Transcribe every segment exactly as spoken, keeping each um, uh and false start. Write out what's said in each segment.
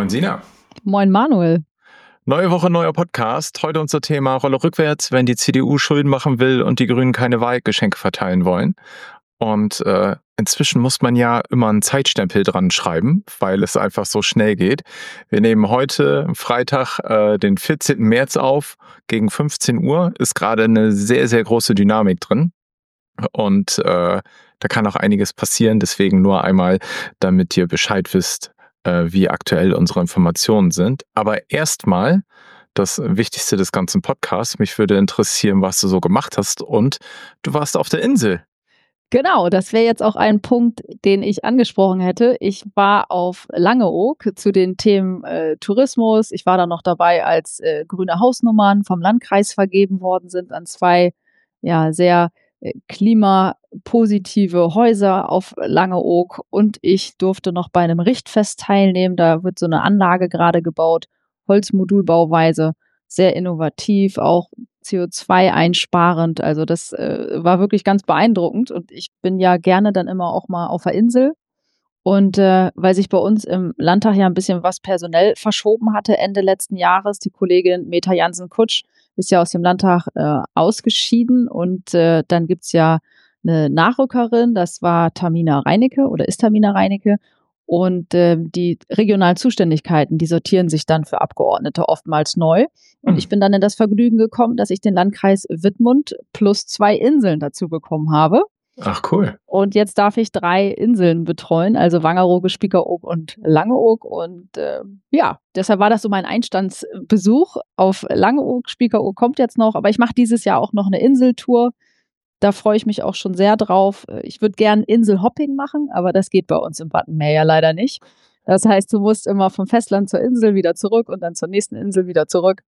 Moin Sina. Moin Manuel. Neue Woche, neuer Podcast. Heute unser Thema Rolle rückwärts, wenn die C D U Schulden machen will und die Grünen keine Wahlgeschenke verteilen wollen. Und äh, inzwischen muss man ja immer einen Zeitstempel dran schreiben, weil es einfach so schnell geht. Wir nehmen heute Freitag, äh, den vierzehnten März auf, gegen fünfzehn Uhr. Ist gerade eine sehr, sehr große Dynamik drin. Und äh, da kann auch einiges passieren. Deswegen nur einmal, damit ihr Bescheid wisst, äh, wie aktuell unsere Informationen sind. Aber erstmal das Wichtigste des ganzen Podcasts. Mich würde interessieren, was du so gemacht hast. Und du warst auf der Insel. Genau, das wäre jetzt auch ein Punkt, den ich angesprochen hätte. Ich war auf Langeoog zu den Themen äh, Tourismus. Ich war da noch dabei, als äh, grüne Hausnummern vom Landkreis vergeben worden sind an zwei ja sehr äh, klimapositive Häuser auf Langeoog. Und ich durfte noch bei einem Richtfest teilnehmen. Da wird so eine Anlage gerade gebaut, Holzmodulbauweise, sehr innovativ, auch C O zwei einsparend. Also das äh, war wirklich ganz beeindruckend. Und ich bin ja gerne dann immer auch mal auf der Insel. Und äh, weil sich bei uns im Landtag ja ein bisschen was personell verschoben hatte Ende letzten Jahres, die Kollegin Meta Jansen-Kutsch ist ja aus dem Landtag äh, ausgeschieden. Und äh, dann gibt's ja eine Nachrückerin, das war Tamina Reinecke oder ist Tamina Reinecke. Und äh, die regionalen Zuständigkeiten, die sortieren sich dann für Abgeordnete oftmals neu. Und Hm. ich bin dann in das Vergnügen gekommen, dass ich den Landkreis Wittmund plus zwei Inseln dazu bekommen habe. Ach cool. Und jetzt darf ich drei Inseln betreuen, also Wangerooge, Spiekeroog und Langeoog. Und äh, ja, deshalb war das so mein Einstandsbesuch auf Langeoog. Spiekeroog kommt jetzt noch, aber ich mache dieses Jahr auch noch eine Inseltour. Da freue ich mich auch schon sehr drauf. Ich würde gern Inselhopping machen, aber das geht bei uns im Wattenmeer ja leider nicht. Das heißt, du musst immer vom Festland zur Insel wieder zurück und dann zur nächsten Insel wieder zurück.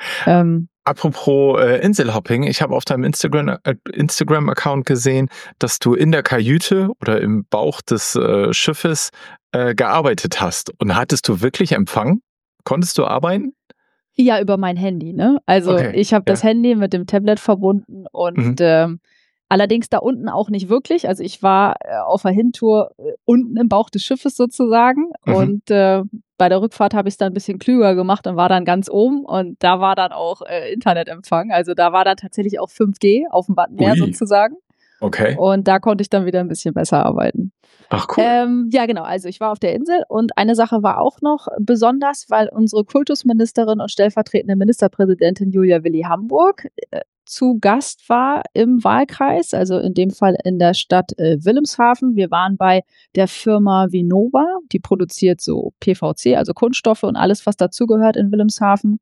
Ähm, Apropos äh, Inselhopping, ich habe auf deinem Instagram, äh, Instagram-Account gesehen, dass du in der Kajüte oder im Bauch des äh, Schiffes äh, gearbeitet hast. Und hattest du wirklich Empfang? Konntest du arbeiten? ja, über mein Handy, ne? Also Okay, ich habe das ja. Handy mit dem Tablet verbunden und Mhm. ähm, allerdings da unten auch nicht wirklich. Also ich war äh, auf der Hintour äh, unten im Bauch des Schiffes sozusagen. Mhm. Und äh, bei der Rückfahrt habe ich es dann ein bisschen klüger gemacht und war dann ganz oben. Und da war dann auch äh, Internetempfang. Also da war dann tatsächlich auch fünf G auf dem Wattenmeer Ui, sozusagen. okay. Und da konnte ich dann wieder ein bisschen besser arbeiten. Ach cool. Ähm, ja, genau. Also ich war auf der Insel und eine Sache war auch noch besonders, weil unsere Kultusministerin und stellvertretende Ministerpräsidentin Julia Willi Hamburg äh, zu Gast war im Wahlkreis, also in dem Fall in der Stadt äh, Wilhelmshaven. Wir waren bei der Firma Vinova, die produziert so P V C, also Kunststoffe und alles, was dazugehört in Wilhelmshaven.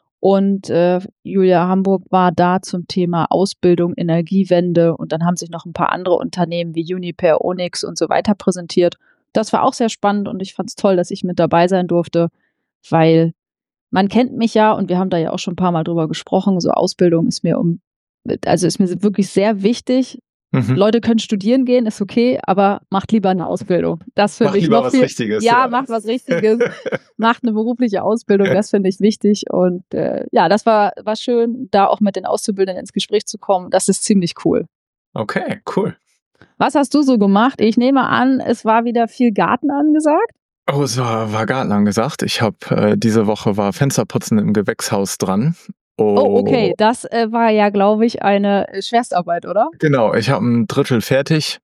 Und äh, Julia Hamburg war da zum Thema Ausbildung, Energiewende und dann haben sich noch ein paar andere Unternehmen wie Uniper, Onyx und so weiter präsentiert. Das war auch sehr spannend und ich fand es toll, dass ich mit dabei sein durfte, weil man kennt mich ja und wir haben da ja auch schon ein paar Mal drüber gesprochen. So Ausbildung ist mir um, also ist mir wirklich sehr wichtig. Mhm. Leute können studieren gehen, ist okay, aber macht lieber eine Ausbildung. Das Mach finde ich lieber noch was viel. Richtiges. Ja, Ja. macht was Richtiges, macht eine berufliche Ausbildung, das finde ich wichtig. Und äh, ja, das war, war schön, da auch mit den Auszubildenden ins Gespräch zu kommen. Das ist ziemlich cool. Okay, cool. Was hast du so gemacht? Ich nehme an, es war wieder viel Garten angesagt. Oh, es war, war Garten angesagt. Ich habe äh, diese Woche war Fensterputzen im Gewächshaus dran. Oh, okay. Oh, Das äh, war ja, glaube ich, eine äh, Schwerstarbeit, oder? genau, ich habe ein Drittel fertig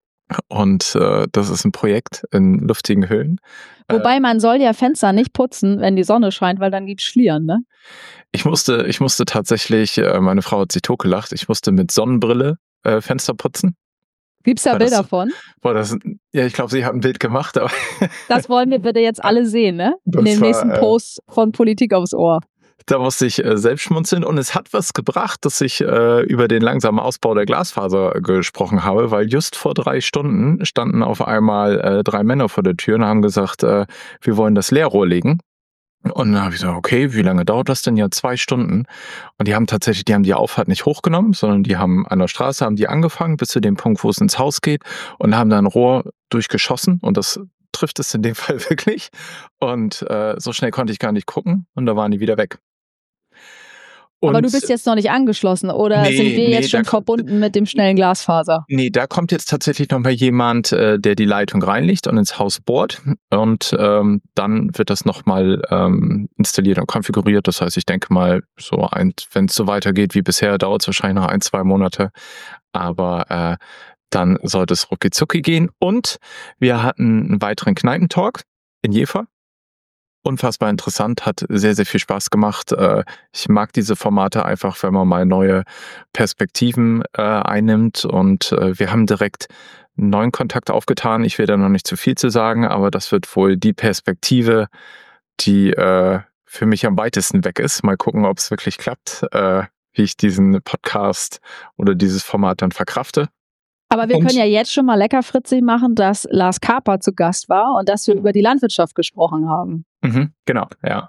und äh, das ist ein Projekt in luftigen Höhen. Äh, Wobei man soll ja Fenster nicht putzen, wenn die Sonne scheint, weil dann gibt's Schlieren, ne? ich musste, ich musste tatsächlich, äh, meine Frau hat sich totgelacht, ich musste mit Sonnenbrille äh, Fenster putzen. Gibt's da Weil Bilder das, von? boah, das, ja, ich glaube, sie hat ein Bild gemacht, aber Das wollen wir bitte jetzt alle sehen, ne? In das dem nächsten war, äh, Post von Politik aufs Ohr. da musste ich äh, selbst schmunzeln und es hat was gebracht, dass ich äh, über den langsamen Ausbau der Glasfaser gesprochen habe, weil just vor drei Stunden standen auf einmal äh, drei Männer vor der Tür und haben gesagt, äh, wir wollen das Leerrohr legen. Und dann habe ich gesagt, okay, wie lange dauert das denn? Ja, zwei Stunden. Und die haben tatsächlich, die haben die Auffahrt nicht hochgenommen, sondern die haben an der Straße, haben die angefangen bis zu dem Punkt, wo es ins Haus geht und haben da ein Rohr durchgeschossen und das trifft es in dem Fall wirklich. Und äh, so schnell konnte ich gar nicht gucken und da waren die wieder weg. Aber Und du bist jetzt noch nicht angeschlossen oder Nee, sind wir nee, jetzt schon da kommt- verbunden mit dem schnellen Glasfaser? Nee, da kommt jetzt tatsächlich noch mal jemand, äh, der die Leitung reinlegt und ins Haus bohrt. Und ähm, dann wird das nochmal ähm, installiert und konfiguriert. Das heißt, ich denke mal, so ein, wenn es so weitergeht wie bisher, dauert es wahrscheinlich noch ein, zwei Monate. Aber äh, dann sollte es rucki zucki gehen. Und wir hatten einen weiteren Kneipentalk in Jever. Unfassbar interessant, hat sehr, sehr viel Spaß gemacht. Äh, Ich mag diese Formate einfach, wenn man mal neue Perspektiven äh, einnimmt. Und äh, wir haben direkt einen neuen Kontakt aufgetan. Ich will da noch nicht zu viel zu sagen, aber das wird wohl die Perspektive, die äh, für mich am weitesten weg ist. Mal gucken, ob es wirklich klappt, äh, wie ich diesen Podcast oder dieses Format dann verkrafte. Aber wir Und- können ja jetzt schon mal lecker fritzig machen, dass Lars Kaper zu Gast war und dass wir über die Landwirtschaft gesprochen haben. Mhm, genau, ja.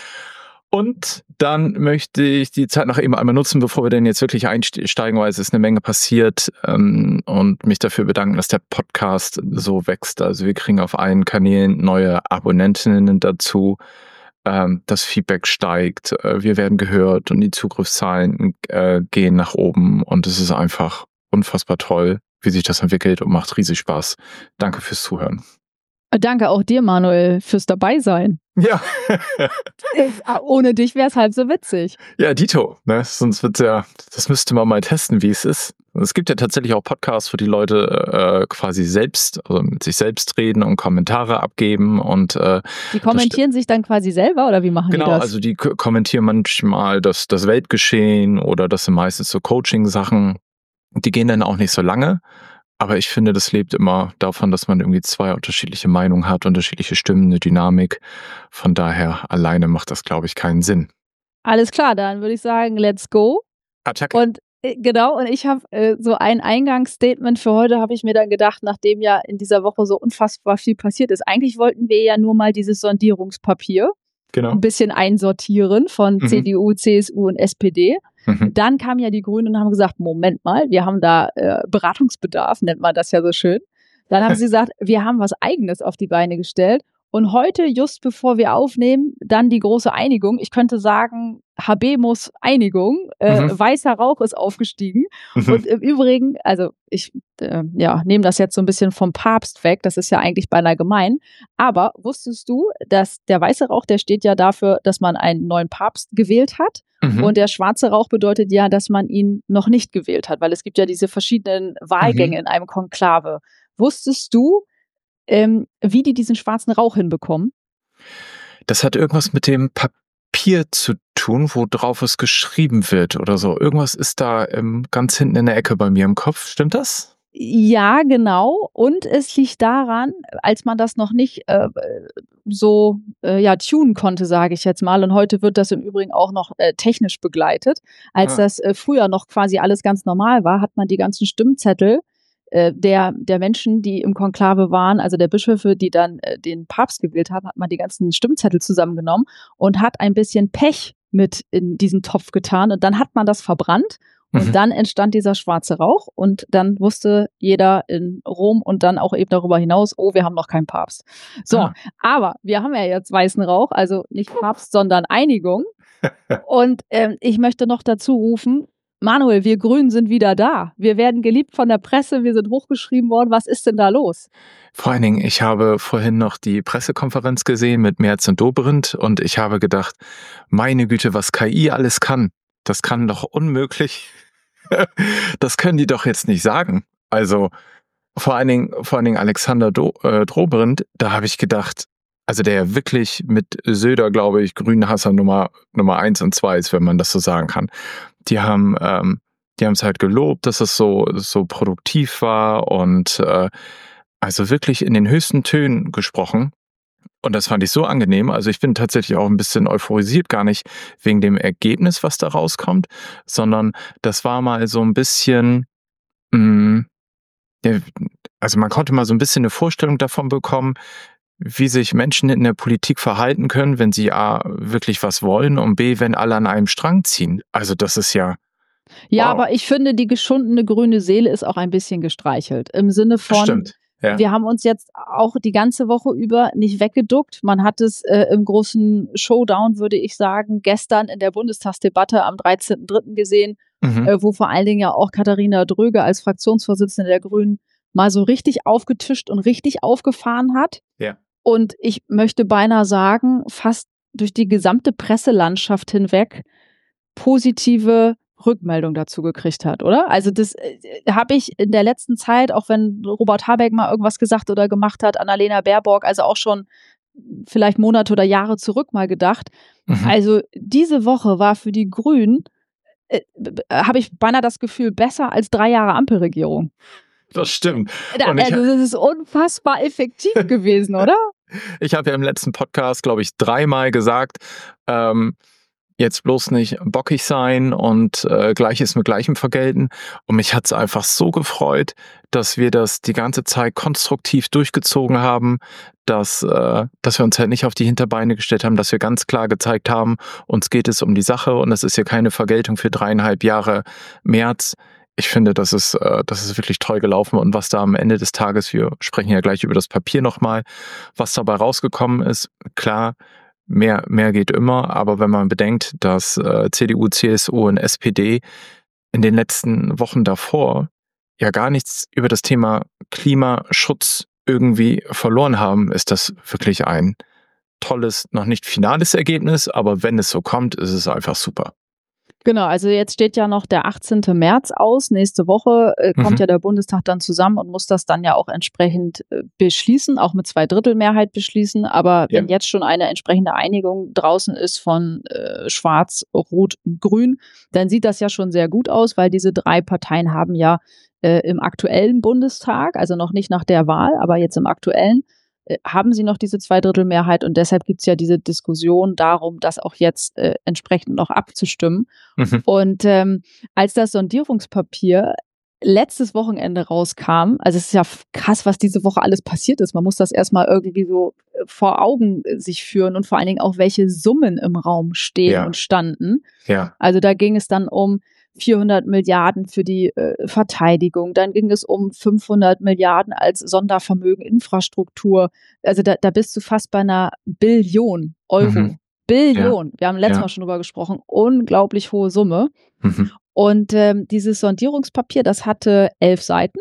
Und dann möchte ich die Zeit noch eben einmal nutzen, bevor wir denn jetzt wirklich einsteigen, weil es ist eine Menge passiert, ähm, und mich dafür bedanken, dass der Podcast so wächst. Also wir kriegen auf allen Kanälen neue Abonnentinnen dazu. Ähm, das Feedback steigt, äh, wir werden gehört und die Zugriffszahlen äh, gehen nach oben und es ist einfach unfassbar toll, wie sich das entwickelt und macht riesig Spaß. Danke fürs Zuhören. Danke auch dir, Manuel, fürs Dabeisein. Ja. Ohne dich wäre es halb so witzig. Ja, Dito, ne? Sonst wird's ja, das müsste man mal testen, wie es ist. Es gibt ja tatsächlich auch Podcasts, wo die Leute äh, quasi selbst, also mit sich selbst reden und Kommentare abgeben und äh, Die kommentieren sich dann quasi selber oder wie machen genau, die das? also die k- kommentieren manchmal das, das Weltgeschehen oder das sind meistens so Coaching-Sachen. Die gehen dann auch nicht so lange. Aber ich finde, das lebt immer davon, dass man irgendwie zwei unterschiedliche Meinungen hat, unterschiedliche Stimmen, eine Dynamik. Von daher alleine macht das, glaube ich, keinen Sinn. Alles klar, dann würde ich sagen, let's go. Attacke. Und äh, genau, und ich habe äh, so ein Eingangsstatement für heute, habe ich mir dann gedacht, nachdem ja in dieser Woche so unfassbar viel passiert ist. Eigentlich wollten wir ja nur mal dieses Sondierungspapier Genau. ein bisschen einsortieren von Mhm. C D U, C S U und S P D. Mhm. Dann kamen ja die Grünen und haben gesagt, Moment mal, wir haben da äh, Beratungsbedarf, nennt man das ja so schön. Dann haben sie gesagt, wir haben was Eigenes auf die Beine gestellt. Und heute, just bevor wir aufnehmen, dann die große Einigung. Ich könnte sagen, Habemus Einigung. Äh, Mhm. Weißer Rauch ist aufgestiegen. Mhm. Und im Übrigen, also ich äh, ja, nehme das jetzt so ein bisschen vom Papst weg. Das ist ja eigentlich beinahe gemein. Aber wusstest du, dass der weiße Rauch, der steht ja dafür, dass man einen neuen Papst gewählt hat. Mhm. Und der schwarze Rauch bedeutet ja, dass man ihn noch nicht gewählt hat, weil es gibt ja diese verschiedenen Wahlgänge Mhm. in einem Konklave. Wusstest du, ähm, wie die diesen schwarzen Rauch hinbekommen? Das hat irgendwas mit dem Papier zu tun, wo drauf es geschrieben wird oder so. Irgendwas ist da ähm, ganz hinten in der Ecke bei mir im Kopf. Stimmt das? Ja, genau. Und es liegt daran, als man das noch nicht äh, so äh, ja, tunen konnte, sage ich jetzt mal. Und heute wird das im Übrigen auch noch äh, technisch begleitet. Als Ah. das äh, früher noch quasi alles ganz normal war, hat man die ganzen Stimmzettel äh, der, der Menschen, die im Konklave waren, also der Bischöfe, die dann äh, den Papst gewählt haben, hat man die ganzen Stimmzettel zusammengenommen und hat ein bisschen Pech mit in diesen Topf getan. Und dann hat man das verbrannt. Und Mhm. dann entstand dieser schwarze Rauch und dann wusste jeder in Rom und dann auch eben darüber hinaus, oh, wir haben noch keinen Papst. So, Ah. aber wir haben ja jetzt weißen Rauch, also nicht Papst, sondern Einigung. Und ähm, ich möchte noch dazu rufen, Manuel, wir Grünen sind wieder da. Wir werden geliebt von der Presse, wir sind hochgeschrieben worden. Was ist denn da los? Vor allen Dingen, ich habe vorhin noch die Pressekonferenz gesehen mit Merz und Dobrindt und ich habe gedacht, meine Güte, was K I alles kann, das kann doch unmöglich, das können die doch jetzt nicht sagen. Also vor allen Dingen, vor allen Dingen Alexander Do, äh, Dobrindt, da habe ich gedacht, also der wirklich mit Söder, glaube ich, Grünhasser Nummer Nummer eins und zwei ist, wenn man das so sagen kann. Die haben ähm, die haben es halt gelobt, dass es so so produktiv war und äh, also wirklich in den höchsten Tönen gesprochen. Und das fand ich so angenehm. Also ich bin tatsächlich auch ein bisschen euphorisiert, gar nicht wegen dem Ergebnis, was da rauskommt, sondern das war mal so ein bisschen, mh, der, also man konnte mal so ein bisschen eine Vorstellung davon bekommen, wie sich Menschen in der Politik verhalten können, wenn sie A, wirklich was wollen und B, wenn alle an einem Strang ziehen. Also das ist ja, Ja, wow. aber ich finde, die geschundene grüne Seele ist auch ein bisschen gestreichelt. Im Sinne Das von, stimmt. Ja. Wir haben uns jetzt auch die ganze Woche über nicht weggeduckt. Man hat es äh, im großen Showdown, würde ich sagen, gestern in der Bundestagsdebatte am dreizehnten dritten gesehen, Mhm. äh, wo vor allen Dingen ja auch Katharina Dröge als Fraktionsvorsitzende der Grünen mal so richtig aufgetischt und richtig aufgefahren hat. Ja. Und ich möchte beinahe sagen, fast durch die gesamte Presselandschaft hinweg positive Rückmeldung dazu gekriegt hat, oder? Also das äh, habe ich in der letzten Zeit, auch wenn Robert Habeck mal irgendwas gesagt oder gemacht hat, Annalena Baerbock, also auch schon vielleicht Monate oder Jahre zurück mal gedacht. Mhm. Also diese Woche war für die Grünen, äh, habe ich beinahe das Gefühl, besser als drei Jahre Ampelregierung. Das stimmt. Da, Und ich, also das ist unfassbar effektiv gewesen, oder? ich habe ja im letzten Podcast, glaube ich, dreimal gesagt, ähm, jetzt bloß nicht bockig sein und äh, Gleiches mit Gleichem vergelten. Und mich hat es einfach so gefreut, dass wir das die ganze Zeit konstruktiv durchgezogen haben, dass, äh, dass wir uns halt nicht auf die Hinterbeine gestellt haben, dass wir ganz klar gezeigt haben, uns geht es um die Sache und es ist hier keine Vergeltung für dreieinhalb Jahre März. Ich finde, das ist, äh, das ist wirklich toll gelaufen und was da am Ende des Tages, wir sprechen ja gleich über das Papier nochmal, was dabei rausgekommen ist, klar, Mehr, mehr geht immer, aber wenn man bedenkt, dass äh, C D U, C S U und S P D in den letzten Wochen davor ja gar nichts über das Thema Klimaschutz irgendwie verloren haben, ist das wirklich ein tolles, noch nicht finales Ergebnis, aber wenn es so kommt, ist es einfach super. Genau, also jetzt steht ja noch der achtzehnten März aus. Nächste Woche äh, kommt Mhm. ja der Bundestag dann zusammen und muss das dann ja auch entsprechend äh, beschließen, auch mit Zweidrittelmehrheit beschließen. Aber Ja. wenn jetzt schon eine entsprechende Einigung draußen ist von äh, Schwarz, Rot und Grün, dann sieht das ja schon sehr gut aus, weil diese drei Parteien haben ja äh, im aktuellen Bundestag, also noch nicht nach der Wahl, aber jetzt im aktuellen, äh, haben sie noch diese Zweidrittelmehrheit und deshalb gibt es ja diese Diskussion darum, das auch jetzt äh, entsprechend noch abzustimmen. Mhm. Und ähm, als das Sondierungspapier letztes Wochenende rauskam, also es ist ja krass, was diese Woche alles passiert ist. Man muss das erstmal irgendwie so vor Augen sich führen und vor allen Dingen auch, welche Summen im Raum stehen Ja. und standen. Ja. Also da ging es dann um vierhundert Milliarden für die äh, Verteidigung, dann ging es um fünfhundert Milliarden als Sondervermögen Infrastruktur. Also da, da bist du fast bei einer Billion Euro. Mhm. Billion. Wir haben letztes Ja. Mal schon drüber gesprochen. Unglaublich hohe Summe. Mhm. Und ähm, dieses Sondierungspapier, das hatte elf Seiten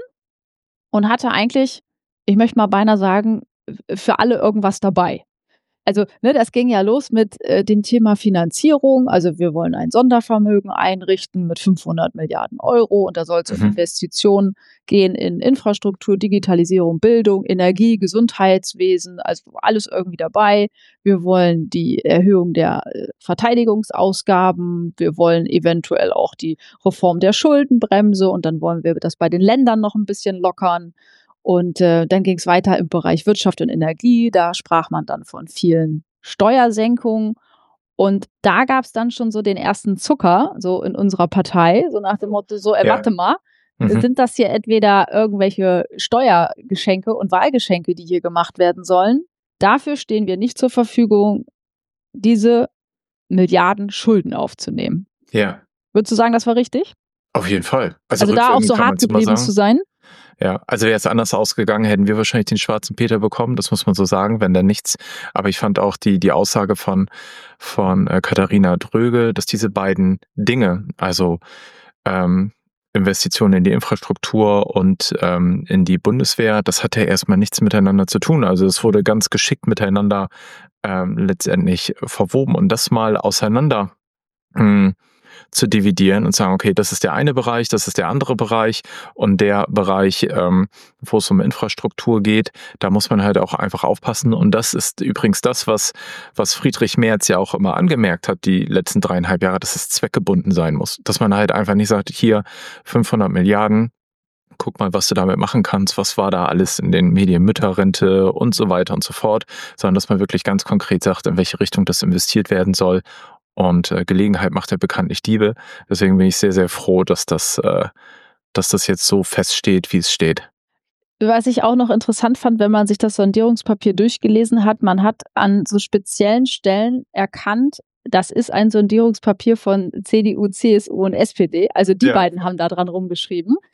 und hatte eigentlich, ich möchte mal beinahe sagen, für alle irgendwas dabei. Also, ne, das ging ja los mit äh, dem Thema Finanzierung. Also, wir wollen ein Sondervermögen einrichten mit fünfhundert Milliarden Euro und da soll es um Mhm. Investitionen gehen in Infrastruktur, Digitalisierung, Bildung, Energie, Gesundheitswesen, also alles irgendwie dabei. Wir wollen die Erhöhung der äh, Verteidigungsausgaben. Wir wollen eventuell auch die Reform der Schuldenbremse und dann wollen wir das bei den Ländern noch ein bisschen lockern. Und äh, dann ging es weiter im Bereich Wirtschaft und Energie. Da sprach man dann von vielen Steuersenkungen. Und da gab es dann schon so den ersten Zucker, so in unserer Partei, so nach dem Motto, so, äh, Ja. warte mal, Mhm. sind das hier entweder irgendwelche Steuergeschenke und Wahlgeschenke, die hier gemacht werden sollen? Dafür stehen wir nicht zur Verfügung, diese Milliarden Schulden aufzunehmen. Ja. Würdest du sagen, das war richtig? Auf jeden Fall. Also, Also da auch rückwirkend so kann hart man's immer geblieben sagen. zu sein? Ja, also wäre es anders ausgegangen, hätten wir wahrscheinlich den schwarzen Peter bekommen, das muss man so sagen, wenn da nichts. Aber ich fand auch die, die Aussage von, von äh, Katharina Dröge, dass diese beiden Dinge, also ähm, Investitionen in die Infrastruktur und ähm, in die Bundeswehr, das hat ja erstmal nichts miteinander zu tun. Also es wurde ganz geschickt miteinander ähm, letztendlich verwoben und das mal auseinander mh, zu dividieren und sagen, okay, das ist der eine Bereich, das ist der andere Bereich und der Bereich, ähm, wo es um Infrastruktur geht, da muss man halt auch einfach aufpassen und das ist übrigens das, was, was Friedrich Merz ja auch immer angemerkt hat, die letzten dreieinhalb Jahre, dass es zweckgebunden sein muss, dass man halt einfach nicht sagt, hier fünfhundert Milliarden, guck mal, was du damit machen kannst, was war da alles in den Medien, Mütterrente und so weiter und so fort, sondern dass man wirklich ganz konkret sagt, in welche Richtung das investiert werden soll. Und äh, Gelegenheit macht ja bekanntlich Diebe. Deswegen bin ich sehr, sehr froh, dass das, äh, dass das jetzt so feststeht, wie es steht. Was ich auch noch interessant fand, wenn man sich das Sondierungspapier durchgelesen hat, man hat an so speziellen Stellen erkannt, das ist ein Sondierungspapier von C D U, C S U und S P D. Also die Ja. beiden haben da dran rumgeschrieben. Ja.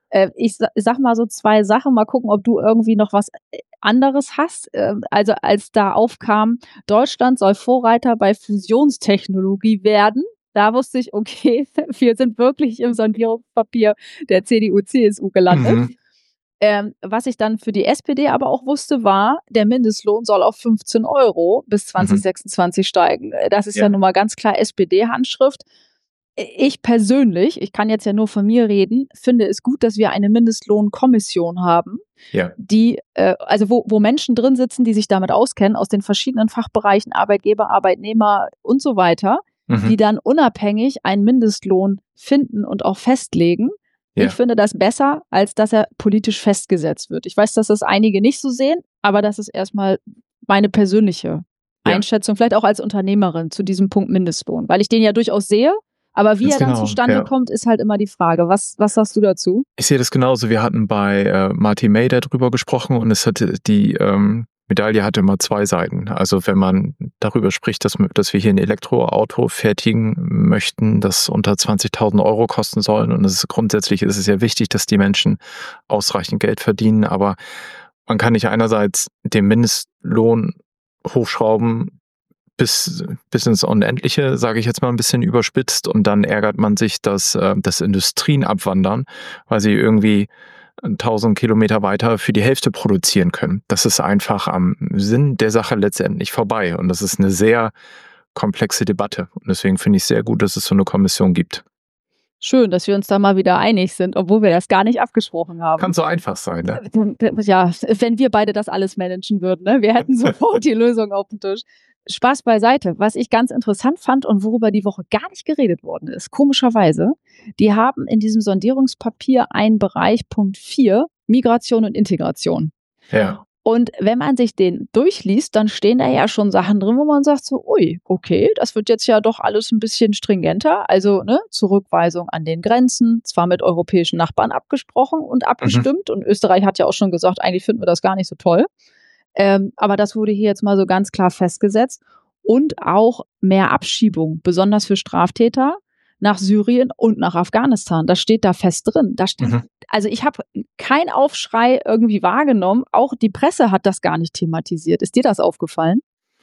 Äh, ich sa sage mal so zwei Sachen, mal gucken, ob du irgendwie noch was äh, anderes hast. Ähm, also, als da aufkam, Deutschland soll Vorreiter bei Fusionstechnologie werden, da wusste ich, okay, wir sind wirklich im Sondierungspapier der C D U, C S U gelandet. Mhm. Ähm, was ich dann für die S P D aber auch wusste, war, der Mindestlohn soll auf fünfzehn Euro bis zwanzig Mhm. sechsundzwanzig steigen. Äh, das ist ja Ja. nun mal ganz klar S P D-Handschrift. Äh, ich persönlich, ich kann jetzt ja nur von mir reden, finde es gut, dass wir eine Mindestlohnkommission haben, Ja. die, äh, also wo, wo Menschen drin sitzen, die sich damit auskennen, aus den verschiedenen Fachbereichen, Arbeitgeber, Arbeitnehmer und so weiter, die Mhm. dann unabhängig einen Mindestlohn finden und auch festlegen. Ich Ja. finde das besser, als dass er politisch festgesetzt wird. Ich weiß, dass das einige nicht so sehen, aber das ist erstmal meine persönliche Ja. Einschätzung, vielleicht auch als Unternehmerin zu diesem Punkt Mindestlohn, weil ich den ja durchaus sehe, aber wie Ganz er dann genau, zustande ja. kommt, ist halt immer die Frage. Was, was sagst du dazu? Ich sehe das genauso. Wir hatten bei äh, Martin May darüber gesprochen und es hatte die ähm, Medaille hatte immer zwei Seiten. Also wenn man darüber spricht, dass, dass wir hier ein Elektroauto fertigen möchten, das unter zwanzigtausend Euro kosten soll, und es ist, grundsätzlich ist es ja wichtig, dass die Menschen ausreichend Geld verdienen, aber man kann nicht einerseits den Mindestlohn hochschrauben bis, bis ins Unendliche, sage ich jetzt mal ein bisschen überspitzt, und dann ärgert man sich, dass, äh, dass Industrien abwandern, weil sie irgendwie tausend Kilometer weiter für die Hälfte produzieren können. Das ist einfach am Sinn der Sache letztendlich vorbei. Und das ist eine sehr komplexe Debatte. Und deswegen finde ich sehr gut, dass es so eine Kommission gibt. Schön, dass wir uns da mal wieder einig sind, obwohl wir das gar nicht abgesprochen haben. Kann so einfach sein, ne? Ja, wenn wir beide das alles managen würden, ne? Wir hätten sofort die Lösung auf dem Tisch. Spaß beiseite. Was ich ganz interessant fand und worüber die Woche gar nicht geredet worden ist, komischerweise, die haben in diesem Sondierungspapier einen Bereich, Punkt vier, Migration und Integration. Ja. Und wenn man sich den durchliest, dann stehen da ja schon Sachen drin, wo man sagt so, ui, okay, das wird jetzt ja doch alles ein bisschen stringenter. Also ne, Zurückweisung an den Grenzen, zwar mit europäischen Nachbarn abgesprochen und abgestimmt. Mhm. Und Österreich hat ja auch schon gesagt, eigentlich finden wir das gar nicht so toll. Ähm, aber das wurde hier jetzt mal so ganz klar festgesetzt. Und auch mehr Abschiebung, besonders für Straftäter, nach Syrien und nach Afghanistan. Das steht da fest drin. Da steht, mhm. Also ich habe keinen Aufschrei irgendwie wahrgenommen. Auch die Presse hat das gar nicht thematisiert. Ist dir das aufgefallen?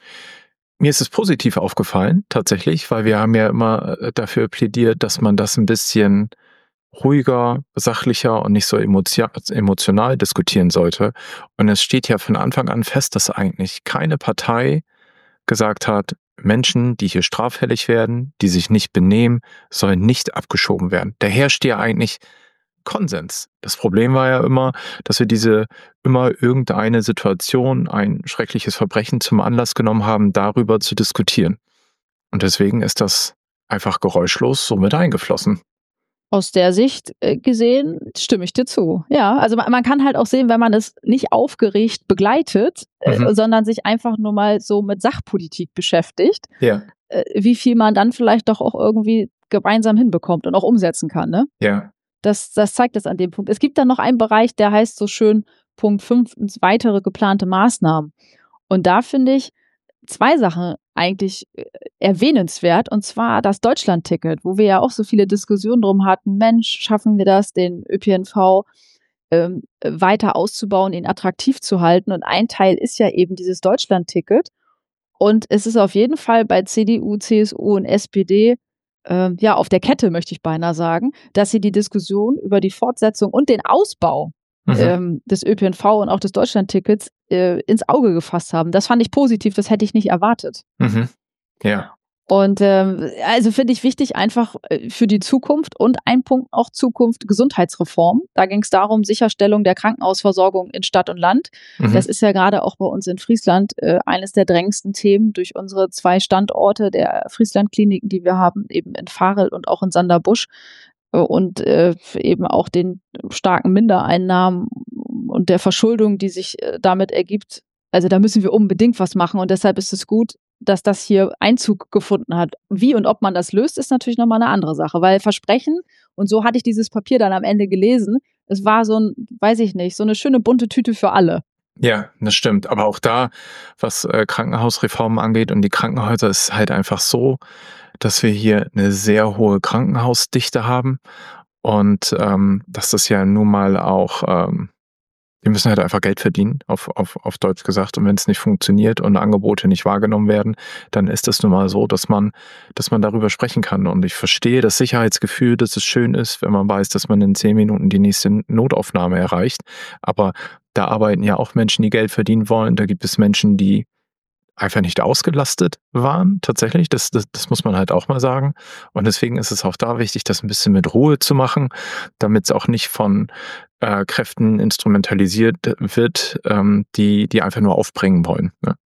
Mir ist es positiv aufgefallen, tatsächlich, weil wir haben ja immer dafür plädiert, dass man das ein bisschen ruhiger, sachlicher und nicht so emotional diskutieren sollte. Und es steht ja von Anfang an fest, dass eigentlich keine Partei gesagt hat, Menschen, die hier straffällig werden, die sich nicht benehmen, sollen nicht abgeschoben werden. Da herrscht ja eigentlich Konsens. Das Problem war ja immer, dass wir diese immer irgendeine Situation, ein schreckliches Verbrechen zum Anlass genommen haben, darüber zu diskutieren. Und deswegen ist das einfach geräuschlos so mit eingeflossen. Aus der Sicht äh, gesehen stimme ich dir zu. Ja, also man, man kann halt auch sehen, wenn man es nicht aufgeregt begleitet, äh, mhm. sondern sich einfach nur mal so mit Sachpolitik beschäftigt, ja. äh, wie viel man dann vielleicht doch auch irgendwie gemeinsam hinbekommt und auch umsetzen kann. Ne? Ja. Das, das zeigt es an dem Punkt. Es gibt dann noch einen Bereich, der heißt so schön Punkt fünf, weitere geplante Maßnahmen. Und da finde ich zwei Sachen eigentlich erwähnenswert, und zwar das Deutschland-Ticket, wo wir ja auch so viele Diskussionen drum hatten, Mensch, schaffen wir das, den Ö P N V ähm, weiter auszubauen, ihn attraktiv zu halten, und ein Teil ist ja eben dieses Deutschland-Ticket, und es ist auf jeden Fall bei C D U, C S U und S P D äh, ja auf der Kette, möchte ich beinahe sagen, dass sie die Diskussion über die Fortsetzung und den Ausbau mhm. ähm, des Ö P N V und auch des Deutschland-Tickets äh, ins Auge gefasst haben. Das fand ich positiv, das hätte ich nicht erwartet. Mhm. Ja. Und ähm, also finde ich wichtig einfach für die Zukunft, und ein Punkt auch Zukunft Gesundheitsreform. Da ging es darum, Sicherstellung der Krankenhausversorgung in Stadt und Land. Mhm. Das ist ja gerade auch bei uns in Friesland äh, eines der drängendsten Themen durch unsere zwei Standorte der Friesland-Kliniken, die wir haben, eben in Varel und auch in Sanderbusch. Und äh, eben auch den starken Mindereinnahmen und der Verschuldung, die sich äh, damit ergibt. Also da müssen wir unbedingt was machen, und deshalb ist es gut, dass das hier Einzug gefunden hat. Wie und ob man das löst, ist natürlich nochmal eine andere Sache, weil Versprechen, und so hatte ich dieses Papier dann am Ende gelesen, es war so ein, weiß ich nicht, so eine schöne bunte Tüte für alle. Ja, das stimmt. Aber auch da, was äh, Krankenhausreformen angeht und die Krankenhäuser, ist halt einfach so, dass wir hier eine sehr hohe Krankenhausdichte haben. Und ähm, das ist ja nun mal auch, ähm, wir müssen halt einfach Geld verdienen, auf, auf, auf Deutsch gesagt. Und wenn es nicht funktioniert und Angebote nicht wahrgenommen werden, dann ist es nun mal so, dass man, dass man darüber sprechen kann. Und ich verstehe das Sicherheitsgefühl, dass es schön ist, wenn man weiß, dass man in zehn Minuten die nächste Notaufnahme erreicht. Aber da arbeiten ja auch Menschen, die Geld verdienen wollen. Da gibt es Menschen, die einfach nicht ausgelastet waren, tatsächlich. Das, das, das muss man halt auch mal sagen. Und deswegen ist es auch da wichtig, das ein bisschen mit Ruhe zu machen, damit es auch nicht von äh, Kräften instrumentalisiert wird, ähm, die, die einfach nur aufbringen wollen. Ne?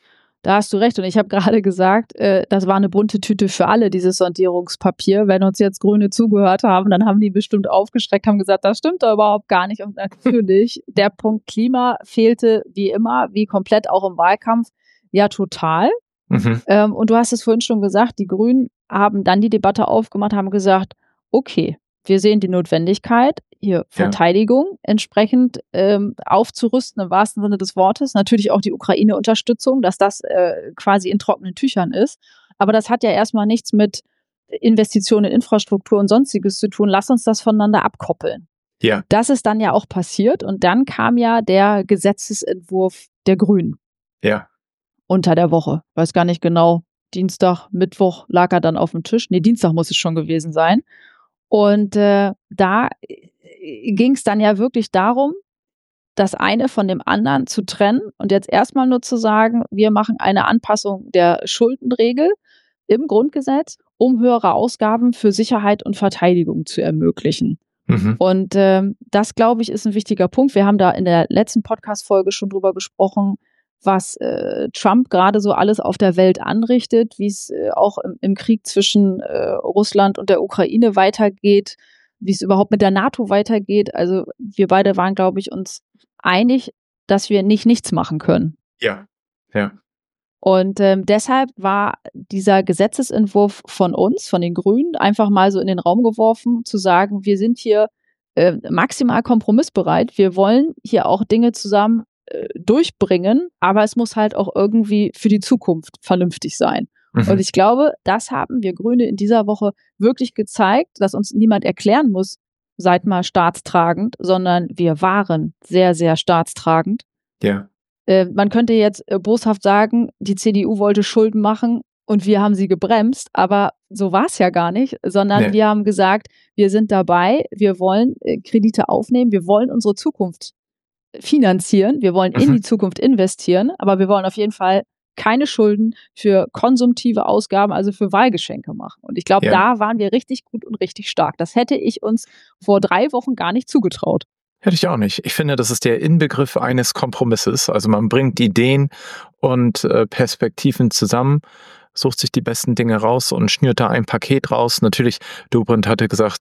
Da hast du recht. Und ich habe gerade gesagt, äh, das war eine bunte Tüte für alle, dieses Sondierungspapier. Wenn uns jetzt Grüne zugehört haben, dann haben die bestimmt aufgeschreckt, haben gesagt, das stimmt doch überhaupt gar nicht. Und natürlich, der Punkt Klima fehlte wie immer, wie komplett auch im Wahlkampf. Ja, total. Mhm. Ähm, und du hast es vorhin schon gesagt, die Grünen haben dann die Debatte aufgemacht, haben gesagt, okay, wir sehen die Notwendigkeit, hier Verteidigung ja. entsprechend ähm, aufzurüsten, im wahrsten Sinne des Wortes. Natürlich auch die Ukraine-Unterstützung, dass das äh, quasi in trockenen Tüchern ist. Aber das hat ja erstmal nichts mit Investitionen in Infrastruktur und Sonstiges zu tun. Lass uns das voneinander abkoppeln. Ja. Das ist dann ja auch passiert. Und dann kam ja der Gesetzesentwurf der Grünen. Ja. Unter der Woche. Weiß gar nicht genau. Dienstag, Mittwoch lag er dann auf dem Tisch. Nee, Dienstag muss es schon gewesen sein. Und äh, da ging es dann ja wirklich darum, das eine von dem anderen zu trennen und jetzt erstmal nur zu sagen, wir machen eine Anpassung der Schuldenregel im Grundgesetz, um höhere Ausgaben für Sicherheit und Verteidigung zu ermöglichen. Mhm. Und äh, das, glaube ich, ist ein wichtiger Punkt. Wir haben da in der letzten Podcast-Folge schon drüber gesprochen, was äh, Trump gerade so alles auf der Welt anrichtet, wie es äh, auch im, im Krieg zwischen äh, Russland und der Ukraine weitergeht, wie es überhaupt mit der NATO weitergeht. Also wir beide waren, glaube ich, uns einig, dass wir nicht nichts machen können. Ja, ja. Und ähm, deshalb war dieser Gesetzesentwurf von uns, von den Grünen, einfach mal so in den Raum geworfen, zu sagen, wir sind hier äh, maximal kompromissbereit. Wir wollen hier auch Dinge zusammen durchbringen, aber es muss halt auch irgendwie für die Zukunft vernünftig sein. Mhm. Und ich glaube, das haben wir Grüne in dieser Woche wirklich gezeigt, dass uns niemand erklären muss, seid mal staatstragend, sondern wir waren sehr, sehr staatstragend. Ja. Äh, man könnte jetzt äh, boshaft sagen, die C D U wollte Schulden machen und wir haben sie gebremst, aber so war es ja gar nicht, sondern nee. wir haben gesagt, wir sind dabei, wir wollen äh, Kredite aufnehmen, wir wollen unsere Zukunft finanzieren, wir wollen in mhm. die Zukunft investieren, aber wir wollen auf jeden Fall keine Schulden für konsumtive Ausgaben, also für Wahlgeschenke machen. Und ich glaube, ja. da waren wir richtig gut und richtig stark. Das hätte ich uns vor drei Wochen gar nicht zugetraut. Hätte ich auch nicht. Ich finde, das ist der Inbegriff eines Kompromisses. Also man bringt Ideen und äh, Perspektiven zusammen, sucht sich die besten Dinge raus und schnürt da ein Paket raus. Natürlich, Dobrindt hatte gesagt,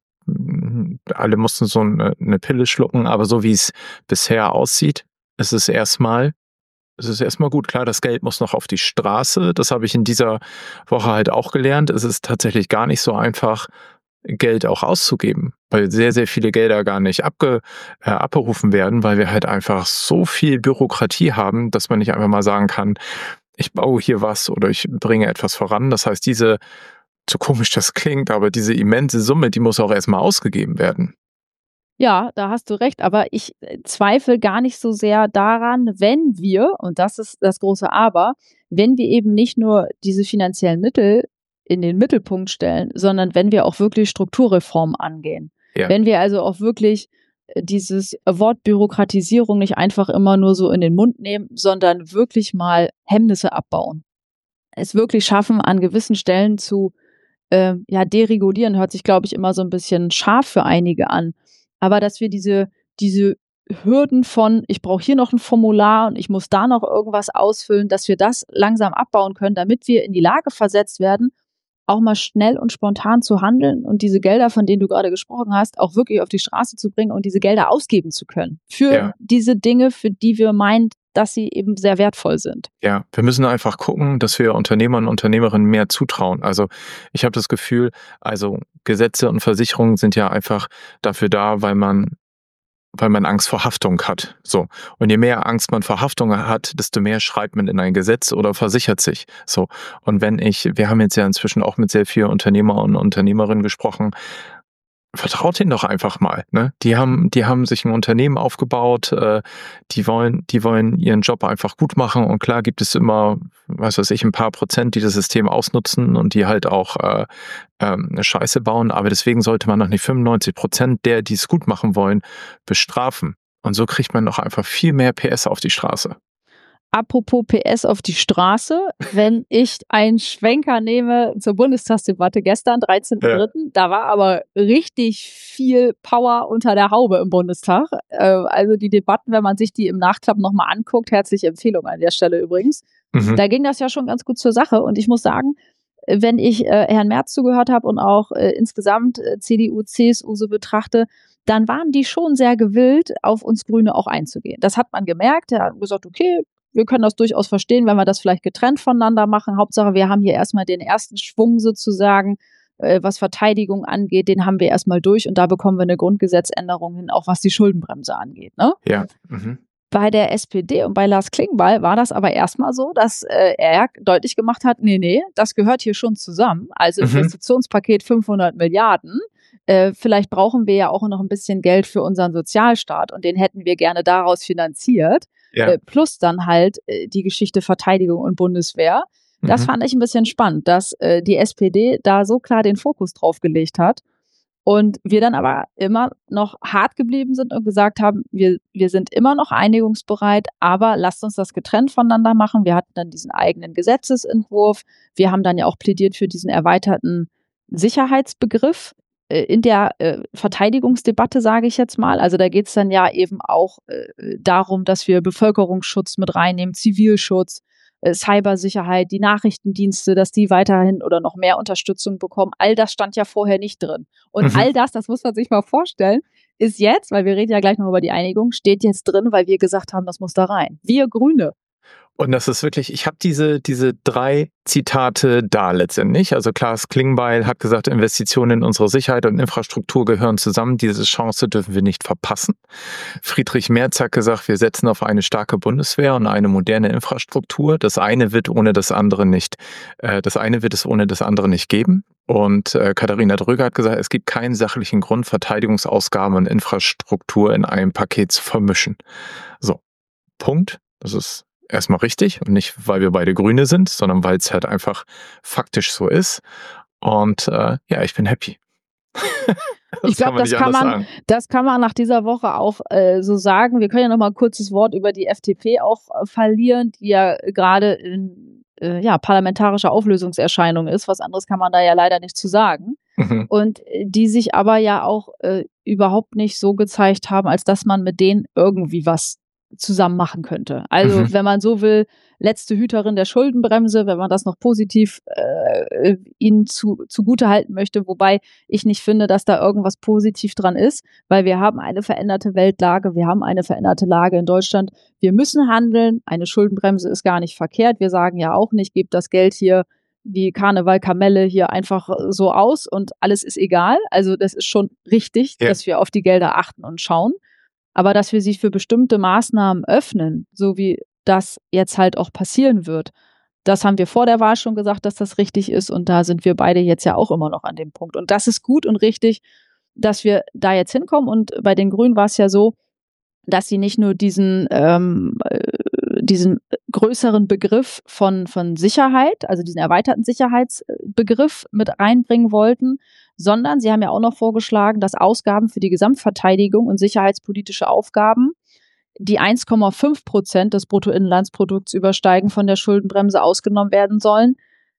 alle mussten so eine, eine Pille schlucken, aber so wie es bisher aussieht, ist es erstmal, ist es erstmal gut. Klar, das Geld muss noch auf die Straße. Das habe ich in dieser Woche halt auch gelernt. Es ist tatsächlich gar nicht so einfach, Geld auch auszugeben, weil sehr, sehr viele Gelder gar nicht abge, äh, abberufen werden, weil wir halt einfach so viel Bürokratie haben, dass man nicht einfach mal sagen kann, ich baue hier was oder ich bringe etwas voran. Das heißt, diese so komisch das klingt, aber diese immense Summe, die muss auch erstmal ausgegeben werden. Ja, da hast du recht, aber ich zweifle gar nicht so sehr daran, wenn wir, und das ist das große Aber, wenn wir eben nicht nur diese finanziellen Mittel in den Mittelpunkt stellen, sondern wenn wir auch wirklich Strukturreformen angehen. Ja. Wenn wir also auch wirklich dieses Wort Bürokratisierung nicht einfach immer nur so in den Mund nehmen, sondern wirklich mal Hemmnisse abbauen. Es wirklich schaffen, an gewissen Stellen zu äh, ja, deregulieren, hört sich, glaube ich, immer so ein bisschen scharf für einige an. Aber dass wir diese, diese Hürden von, ich brauche hier noch ein Formular und ich muss da noch irgendwas ausfüllen, dass wir das langsam abbauen können, damit wir in die Lage versetzt werden, auch mal schnell und spontan zu handeln und diese Gelder, von denen du gerade gesprochen hast, auch wirklich auf die Straße zu bringen und diese Gelder ausgeben zu können. Für ja. diese Dinge, für die wir meinen, dass sie eben sehr wertvoll sind. Ja, wir müssen einfach gucken, dass wir Unternehmern und Unternehmerinnen mehr zutrauen. Also ich habe das Gefühl, also Gesetze und Versicherungen sind ja einfach dafür da, weil man weil man Angst vor Haftung hat. So. Und je mehr Angst man vor Haftung hat, desto mehr schreibt man in ein Gesetz oder versichert sich. So. Und wenn ich, wir haben jetzt ja inzwischen auch mit sehr vielen Unternehmer und Unternehmerinnen gesprochen, vertraut denen doch einfach mal, ne? Die haben, die haben sich ein Unternehmen aufgebaut, äh, die wollen, die wollen ihren Job einfach gut machen und klar gibt es immer, was weiß ich, ein paar Prozent, die das System ausnutzen und die halt auch äh, ähm, eine Scheiße bauen, aber deswegen sollte man noch nicht fünfundneunzig Prozent der, die es gut machen wollen, bestrafen. Und so kriegt man doch einfach viel mehr P S auf die Straße. Apropos P S auf die Straße, wenn ich einen Schwenker nehme zur Bundestagsdebatte gestern, dreizehnten dritten, Ja. Da war aber richtig viel Power unter der Haube im Bundestag. Äh, also die Debatten, wenn man sich die im Nachklapp nochmal anguckt, herzliche Empfehlung an der Stelle übrigens, mhm. Da ging das ja schon ganz gut zur Sache und ich muss sagen, wenn ich äh, Herrn Merz zugehört habe und auch äh, insgesamt äh, C D U, C S U so betrachte, dann waren die schon sehr gewillt, auf uns Grüne auch einzugehen. Das hat man gemerkt. Er hat gesagt, okay, wir können das durchaus verstehen, wenn wir das vielleicht getrennt voneinander machen. Hauptsache, wir haben hier erstmal den ersten Schwung sozusagen, äh, was Verteidigung angeht, den haben wir erstmal durch und da bekommen wir eine Grundgesetzänderung hin, auch was die Schuldenbremse angeht. Ne? Ja. Mhm. Bei der S P D und bei Lars Klingbeil war das aber erstmal so, dass äh, er deutlich gemacht hat, nee, nee, das gehört hier schon zusammen. Also mhm. Investitionspaket fünfhundert Milliarden. Äh, vielleicht brauchen wir ja auch noch ein bisschen Geld für unseren Sozialstaat und den hätten wir gerne daraus finanziert. Ja. Äh, plus dann halt äh, die Geschichte Verteidigung und Bundeswehr. Das mhm. fand ich ein bisschen spannend, dass äh, die S P D da so klar den Fokus drauf gelegt hat. Und wir dann aber immer noch hart geblieben sind und gesagt haben, wir, wir sind immer noch einigungsbereit, aber lasst uns das getrennt voneinander machen. Wir hatten dann diesen eigenen Gesetzesentwurf. Wir haben dann ja auch plädiert für diesen erweiterten Sicherheitsbegriff äh, in der äh, Verteidigungsdebatte, sage ich jetzt mal. Also da geht es dann ja eben auch äh, darum, dass wir Bevölkerungsschutz mit reinnehmen, Zivilschutz, Cybersicherheit, die Nachrichtendienste, dass die weiterhin oder noch mehr Unterstützung bekommen. All das stand ja vorher nicht drin. Und mhm. all das, das muss man sich mal vorstellen, ist jetzt, weil wir reden ja gleich noch über die Einigung, steht jetzt drin, weil wir gesagt haben, das muss da rein. Wir Grüne. Und das ist wirklich, ich habe diese, diese drei Zitate da letztendlich. Also Lars Klingbeil hat gesagt, Investitionen in unsere Sicherheit und Infrastruktur gehören zusammen. Diese Chance dürfen wir nicht verpassen. Friedrich Merz hat gesagt, wir setzen auf eine starke Bundeswehr und eine moderne Infrastruktur. Das eine wird ohne das andere nicht, äh, das eine wird es ohne das andere nicht geben. Und äh, Katharina Dröger hat gesagt, es gibt keinen sachlichen Grund, Verteidigungsausgaben und Infrastruktur in einem Paket zu vermischen. So, Punkt. Das ist erstmal richtig und nicht, weil wir beide Grüne sind, sondern weil es halt einfach faktisch so ist. Und äh, ja, ich bin happy. Ich glaube, das, kann man, das kann man nach dieser Woche auch äh, so sagen. Wir können ja noch mal ein kurzes Wort über die F D P auch äh, verlieren, die ja gerade in äh, ja, parlamentarischer Auflösungserscheinung ist. Was anderes kann man da ja leider nicht zu sagen. Mhm. Und äh, die sich aber ja auch äh, überhaupt nicht so gezeigt haben, als dass man mit denen irgendwie was zusammen machen könnte. Also mhm. wenn man so will, letzte Hüterin der Schuldenbremse, wenn man das noch positiv äh, ihnen zu, zugute halten möchte, wobei ich nicht finde, dass da irgendwas positiv dran ist, weil wir haben eine veränderte Weltlage, wir haben eine veränderte Lage in Deutschland, wir müssen handeln, eine Schuldenbremse ist gar nicht verkehrt, wir sagen ja auch nicht, gebt das Geld hier wie Karneval-Kamelle hier einfach so aus und alles ist egal, also das ist schon richtig, ja. dass wir auf die Gelder achten und schauen. Aber dass wir sie für bestimmte Maßnahmen öffnen, so wie das jetzt halt auch passieren wird, das haben wir vor der Wahl schon gesagt, dass das richtig ist. Und da sind wir beide jetzt ja auch immer noch an dem Punkt. Und das ist gut und richtig, dass wir da jetzt hinkommen. Und bei den Grünen war es ja so, dass sie nicht nur diesen, ähm, diesen größeren Begriff von, von Sicherheit, also diesen erweiterten Sicherheitsbegriff mit reinbringen wollten, sondern sie haben ja auch noch vorgeschlagen, dass Ausgaben für die Gesamtverteidigung und sicherheitspolitische Aufgaben, die eins Komma fünf Prozent des Bruttoinlandsprodukts übersteigen, von der Schuldenbremse ausgenommen werden sollen.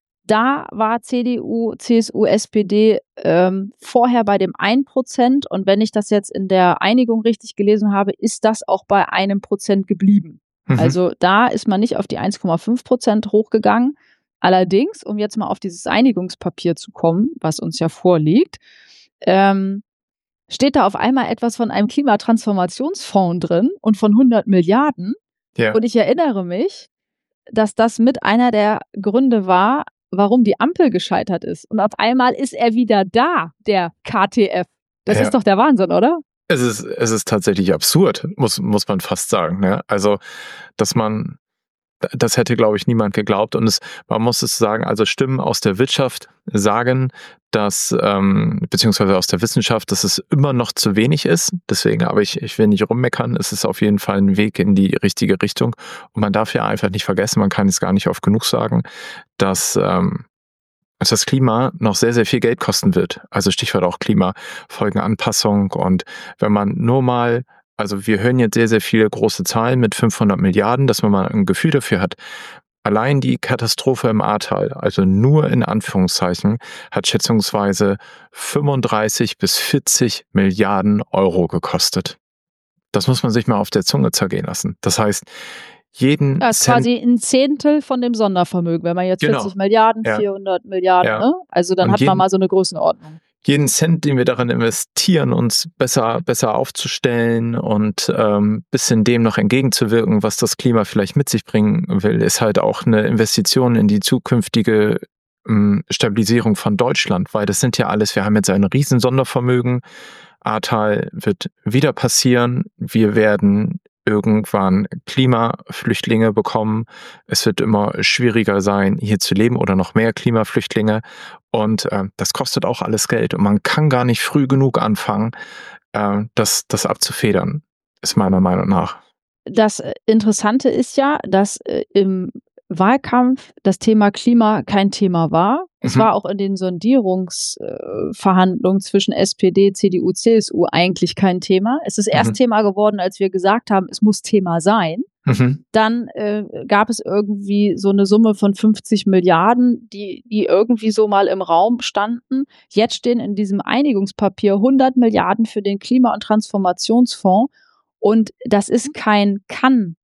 Da war C D U, C S U, S P D ähm, vorher bei dem ein Prozent und wenn ich das jetzt in der Einigung richtig gelesen habe, ist das auch bei einem Prozent geblieben. Mhm. Also da ist man nicht auf die eins Komma fünf Prozent hochgegangen. Allerdings, um jetzt mal auf dieses Einigungspapier zu kommen, was uns ja vorliegt, ähm, steht da auf einmal etwas von einem Klimatransformationsfonds drin und von hundert Milliarden. Ja. Und ich erinnere mich, dass das mit einer der Gründe war, warum die Ampel gescheitert ist. Und auf einmal ist er wieder da, der K T F. Das ja. ist doch der Wahnsinn, oder? Es ist, es ist tatsächlich absurd, muss, muss man fast sagen. Ne? Also, dass man, das hätte, glaube ich, niemand geglaubt. Und es, man muss es sagen, also Stimmen aus der Wirtschaft sagen, dass, ähm, beziehungsweise aus der Wissenschaft, dass es immer noch zu wenig ist. Deswegen, aber ich, ich will nicht rummeckern. Es ist auf jeden Fall ein Weg in die richtige Richtung. Und man darf ja einfach nicht vergessen, man kann es gar nicht oft genug sagen, dass, ähm, dass das Klima noch sehr, sehr viel Geld kosten wird. Also Stichwort auch Klimafolgenanpassung. Und wenn man nur mal, also wir hören jetzt sehr, sehr viele große Zahlen mit fünfhundert Milliarden, dass man mal ein Gefühl dafür hat. Allein die Katastrophe im Ahrtal, also nur in Anführungszeichen, hat schätzungsweise fünfunddreißig bis vierzig Milliarden Euro gekostet. Das muss man sich mal auf der Zunge zergehen lassen. Das heißt, jeden Das ist Cent, quasi ein Zehntel von dem Sondervermögen. Wenn man jetzt Genau. vierzig Milliarden, Ja. vierhundert Milliarden, Ja. ne? Also dann Und hat jeden- man mal so eine Größenordnung. jeden Cent, den wir darin investieren, uns besser, besser aufzustellen und ähm, bisschen dem noch entgegenzuwirken, was das Klima vielleicht mit sich bringen will, ist halt auch eine Investition in die zukünftige ähm, Stabilisierung von Deutschland, weil das sind ja alles, wir haben jetzt ein riesen Sondervermögen. Ahrtal wird wieder passieren. Wir werden irgendwann Klimaflüchtlinge bekommen. Es wird immer schwieriger sein, hier zu leben oder noch mehr Klimaflüchtlinge. Und äh, das kostet auch alles Geld. Und man kann gar nicht früh genug anfangen, äh, das, das abzufedern, ist meiner Meinung nach. Das äh, Interessante ist ja, dass äh, im Wahlkampf das Thema Klima kein Thema war. Es Mhm. war auch in den Sondierungsverhandlungen zwischen S P D, C D U, C S U eigentlich kein Thema. Es ist erst Mhm. Thema geworden, als wir gesagt haben, es muss Thema sein. Mhm. Dann äh, gab es irgendwie so eine Summe von fünfzig Milliarden, die, die irgendwie so mal im Raum standen. Jetzt stehen in diesem Einigungspapier hundert Milliarden für den Klima- und Transformationsfonds. Und das ist kein Kann,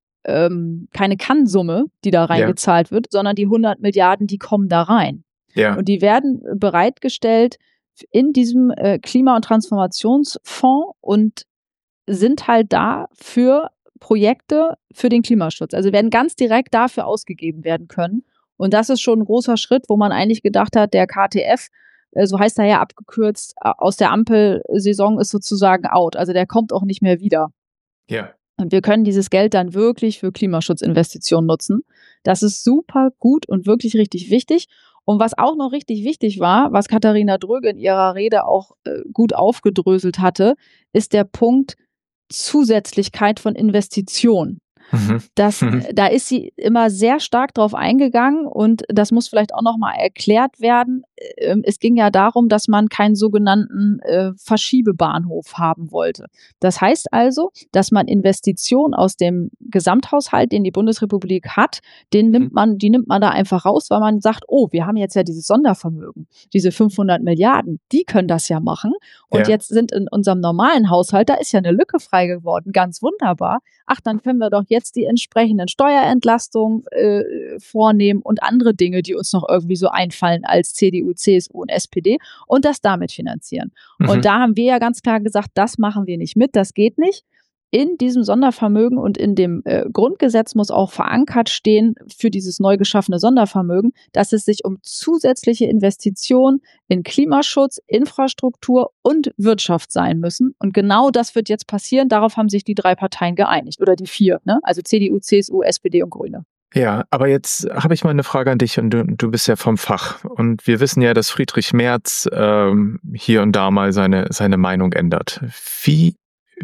ähm, keine Kann-Summe, die da reingezahlt wird, sondern die hundert Milliarden, die kommen da rein. Ja. Und die werden bereitgestellt in diesem äh, Klima- und Transformationsfonds und sind halt da für Projekte für den Klimaschutz. Also werden ganz direkt dafür ausgegeben werden können. Und das ist schon ein großer Schritt, wo man eigentlich gedacht hat, der K T F, äh, so heißt er ja abgekürzt, äh, aus der Ampelsaison ist sozusagen out. Also der kommt auch nicht mehr wieder. Ja. Und wir können dieses Geld dann wirklich für Klimaschutzinvestitionen nutzen. Das ist super gut und wirklich richtig wichtig. Und was auch noch richtig wichtig war, was Katharina Dröge in ihrer Rede auch äh, gut aufgedröselt hatte, ist der Punkt Zusätzlichkeit von Investitionen. Mhm. Das, Mhm. da ist sie immer sehr stark drauf eingegangen und das muss vielleicht auch noch mal erklärt werden. Ähm, Es ging ja darum, dass man keinen sogenannten äh, Verschiebebahnhof haben wollte. Das heißt also, dass man Investitionen aus dem Gesamthaushalt, den die Bundesrepublik hat, den nimmt man, die nimmt man da einfach raus, weil man sagt, oh, wir haben jetzt ja dieses Sondervermögen, diese fünfhundert Milliarden, die können das ja machen. Und Ja. jetzt sind in unserem normalen Haushalt, da ist ja eine Lücke frei geworden, ganz wunderbar. Ach, dann können wir doch jetzt die entsprechenden Steuerentlastungen äh, vornehmen und andere Dinge, die uns noch irgendwie so einfallen als C D U, C S U und S P D und das damit finanzieren. Mhm. Und da haben wir ja ganz klar gesagt, das machen wir nicht mit, das geht nicht. In diesem Sondervermögen und in dem äh, Grundgesetz muss auch verankert stehen für dieses neu geschaffene Sondervermögen, dass es sich um zusätzliche Investitionen in Klimaschutz, Infrastruktur und Wirtschaft sein müssen. Und genau das wird jetzt passieren. Darauf haben sich die drei Parteien geeinigt. Oder die vier, ne? Also C D U, C S U, S P D und Grüne. Ja, aber jetzt habe ich mal eine Frage an dich und du, du bist ja vom Fach. Und wir wissen ja, dass Friedrich Merz ähm, hier und da mal seine, seine Meinung ändert. Wie,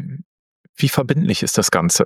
wie verbindlich ist das Ganze?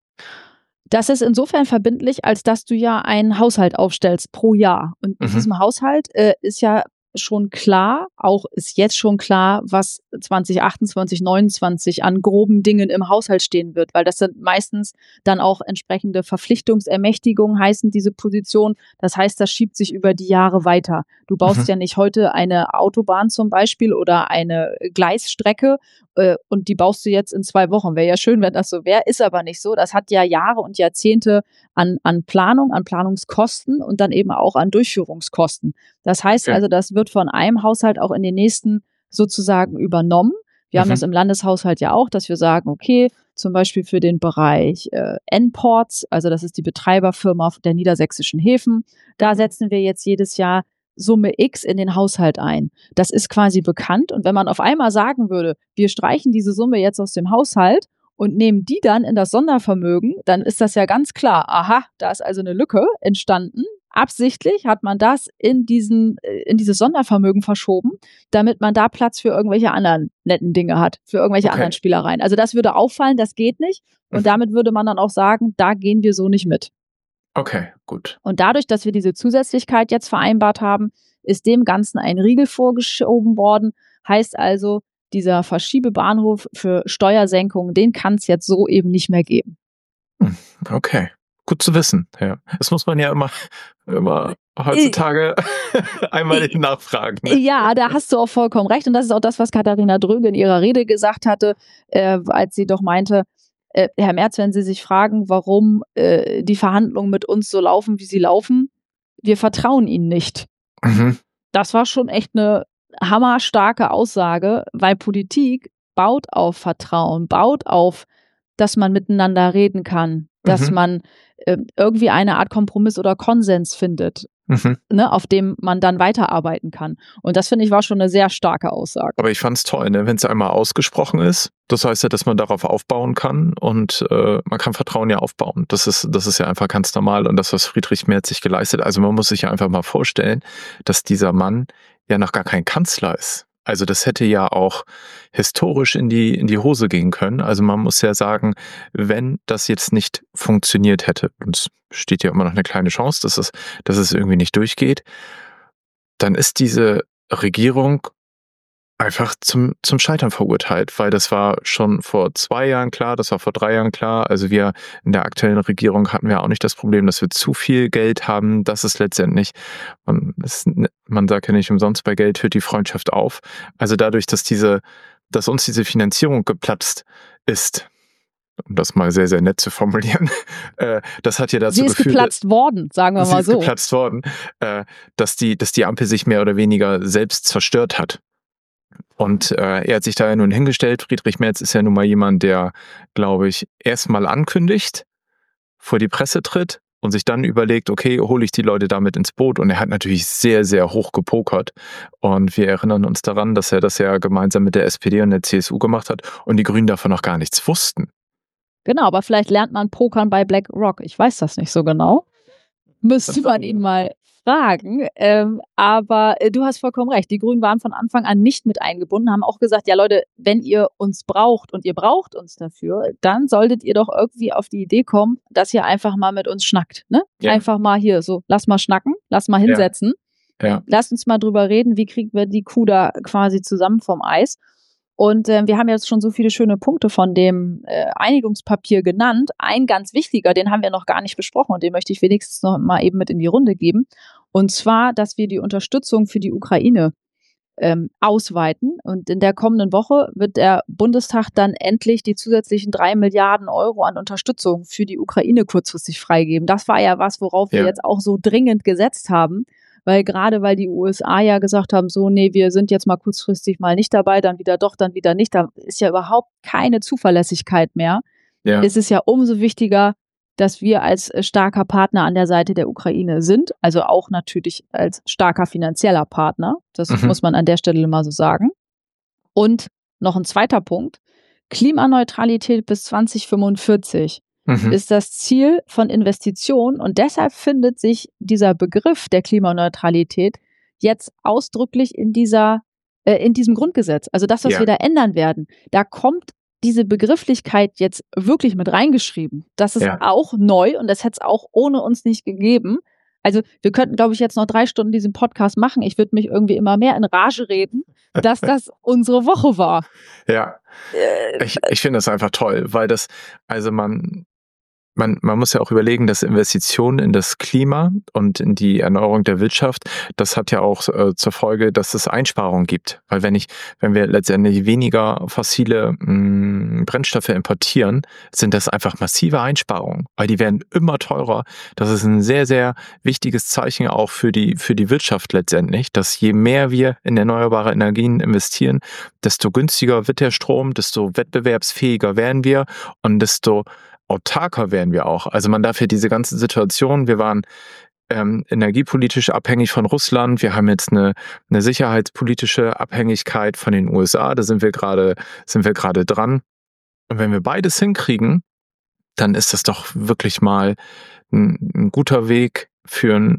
Das ist insofern verbindlich, als dass du ja einen Haushalt aufstellst pro Jahr. Und in Mhm. diesem Haushalt äh, ist ja schon klar, auch ist jetzt schon klar, was zwanzig achtundzwanzig, neunundzwanzig an groben Dingen im Haushalt stehen wird, weil das sind meistens dann auch entsprechende Verpflichtungsermächtigungen heißen diese Position. Das heißt, das schiebt sich über die Jahre weiter. Du baust Mhm. ja nicht heute eine Autobahn zum Beispiel oder eine Gleisstrecke äh, und die baust du jetzt in zwei Wochen. Wäre ja schön, wenn das so wäre, ist aber nicht so. Das hat ja Jahre und Jahrzehnte an, an Planung, an Planungskosten und dann eben auch an Durchführungskosten. Das heißt Okay. also, das wird von einem Haushalt auch in den nächsten sozusagen übernommen. Wir haben Mhm. das im Landeshaushalt ja auch, dass wir sagen, okay, zum Beispiel für den Bereich äh, N-Ports, also das ist die Betreiberfirma der niedersächsischen Häfen, da setzen wir jetzt jedes Jahr Summe X in den Haushalt ein. Das ist quasi bekannt. Und wenn man auf einmal sagen würde, wir streichen diese Summe jetzt aus dem Haushalt und nehmen die dann in das Sondervermögen, dann ist das ja ganz klar, aha, da ist also eine Lücke entstanden. absichtlich hat man das in diesen, in dieses Sondervermögen verschoben, damit man da Platz für irgendwelche anderen netten Dinge hat, für irgendwelche Okay. anderen Spielereien. Also das würde auffallen, das geht nicht. Und Mhm. damit würde man dann auch sagen, da gehen wir so nicht mit. Okay, gut. Und dadurch, dass wir diese Zusätzlichkeit jetzt vereinbart haben, ist dem Ganzen ein Riegel vorgeschoben worden. Heißt also, dieser Verschiebebahnhof für Steuersenkungen, den kann es jetzt so eben nicht mehr geben. Hm, Okay, gut zu wissen. Ja, das muss man ja immer, immer heutzutage einmal nachfragen. Ne? Ja, da hast du auch vollkommen recht. Und das ist auch das, was Katharina Dröge in ihrer Rede gesagt hatte, äh, als sie doch meinte, äh, Herr Merz, wenn Sie sich fragen, warum äh, die Verhandlungen mit uns so laufen, wie sie laufen, wir vertrauen Ihnen nicht. Mhm. Das war schon echt eine hammerstarke Aussage, weil Politik baut auf Vertrauen, baut auf, dass man miteinander reden kann, dass Mhm. man äh, irgendwie eine Art Kompromiss oder Konsens findet, Mhm. ne, auf dem man dann weiterarbeiten kann. Und das, finde ich, war schon eine sehr starke Aussage. Aber ich fand es toll, ne? Wenn es einmal ausgesprochen ist. Das heißt ja, dass man darauf aufbauen kann und äh, man kann Vertrauen ja aufbauen. Das ist, das ist ja einfach ganz normal und das, was Friedrich Merz sich geleistet. Also man muss sich ja einfach mal vorstellen, dass dieser Mann ja noch gar kein Kanzler ist. Also das hätte ja auch historisch in die, in die Hose gehen können. Also man muss ja sagen, wenn das jetzt nicht funktioniert hätte, und es besteht ja immer noch eine kleine Chance, dass es, dass es irgendwie nicht durchgeht, dann ist diese Regierung einfach zum, zum Scheitern verurteilt, weil das war schon vor zwei Jahren klar, das war vor drei Jahren klar. Also wir in der aktuellen Regierung hatten wir auch nicht das Problem, dass wir zu viel Geld haben. Das ist letztendlich, man, ist, man sagt ja nicht umsonst, bei Geld hört die Freundschaft auf. Also dadurch, dass diese, dass uns diese Finanzierung geplatzt ist, um das mal sehr, sehr nett zu formulieren, äh, das hat ja dazu Sie ist geführt, geplatzt worden, sagen wir sie mal ist so. geplatzt worden, äh, dass die, dass die Ampel sich mehr oder weniger selbst zerstört hat. Und äh, er hat sich da ja nun hingestellt. Friedrich Merz ist ja nun mal jemand, der, glaube ich, erstmal ankündigt, vor die Presse tritt und sich dann überlegt, okay, hole ich die Leute damit ins Boot? Und er hat natürlich sehr, sehr hoch gepokert. Und wir erinnern uns daran, dass er das ja gemeinsam mit der S P D und der C S U gemacht hat und die Grünen davon noch gar nichts wussten. Genau, aber vielleicht lernt man Pokern bei BlackRock. Ich weiß das nicht so genau. Müsste man ihn mal fragen. Ähm, aber äh, du hast vollkommen recht. Die Grünen waren von Anfang an nicht mit eingebunden, haben auch gesagt, ja Leute, wenn ihr uns braucht und ihr braucht uns dafür, dann solltet ihr doch irgendwie auf die Idee kommen, dass ihr einfach mal mit uns schnackt. Ne? Ja. Einfach mal hier so, lass mal schnacken, lass mal hinsetzen. Ja. Lasst uns mal drüber reden, wie kriegen wir die Kuh da quasi zusammen vom Eis. Und äh, wir haben jetzt schon so viele schöne Punkte von dem äh, Einigungspapier genannt. Ein ganz wichtiger, den haben wir noch gar nicht besprochen und den möchte ich wenigstens noch mal eben mit in die Runde geben. Und zwar, dass wir die Unterstützung für die Ukraine ähm, ausweiten. Und in der kommenden Woche wird der Bundestag dann endlich die zusätzlichen drei Milliarden Euro an Unterstützung für die Ukraine kurzfristig freigeben. Das war ja was, worauf Ja. wir jetzt auch so dringend gesetzt haben. Weil gerade weil die U S A ja gesagt haben, so, nee, wir sind jetzt mal kurzfristig mal nicht dabei, dann wieder doch, dann wieder nicht. Da ist ja überhaupt keine Zuverlässigkeit mehr. Ja. Es ist ja umso wichtiger, dass wir als starker Partner an der Seite der Ukraine sind. Also auch natürlich als starker finanzieller Partner. Das Mhm. muss man an der Stelle mal so sagen. Und noch ein zweiter Punkt. Klimaneutralität bis zwanzig fünfundvierzig. Mhm. Ist das Ziel von Investitionen und deshalb findet sich dieser Begriff der Klimaneutralität jetzt ausdrücklich in dieser, äh, in diesem Grundgesetz. Also das, was Ja. wir da ändern werden, da kommt diese Begrifflichkeit jetzt wirklich mit reingeschrieben. Das ist Ja. auch neu und das hätte es auch ohne uns nicht gegeben. Also wir könnten, glaube ich, jetzt noch drei Stunden diesen Podcast machen. Ich würde mich irgendwie immer mehr in Rage reden, dass das unsere Woche war. Ja. Äh, Ich, ich finde das einfach toll, weil das, also man, man, man muss ja auch überlegen, dass Investitionen in das Klima und in die Erneuerung der Wirtschaft, das hat ja auch äh, zur Folge, dass es Einsparungen gibt. Weil wenn ich, wenn wir letztendlich weniger fossile mh, Brennstoffe importieren, sind das einfach massive Einsparungen, weil die werden immer teurer. Das ist ein sehr, sehr wichtiges Zeichen auch für die, für die Wirtschaft letztendlich, dass je mehr wir in erneuerbare Energien investieren, desto günstiger wird der Strom, desto wettbewerbsfähiger werden wir und desto autarker werden wir auch. Also man darf ja diese ganze Situation, wir waren ähm, energiepolitisch abhängig von Russland, wir haben jetzt eine, eine sicherheitspolitische Abhängigkeit von den U S A, da sind wir gerade, sind wir gerade dran. Und wenn wir beides hinkriegen, dann ist das doch wirklich mal ein, ein guter Weg für ein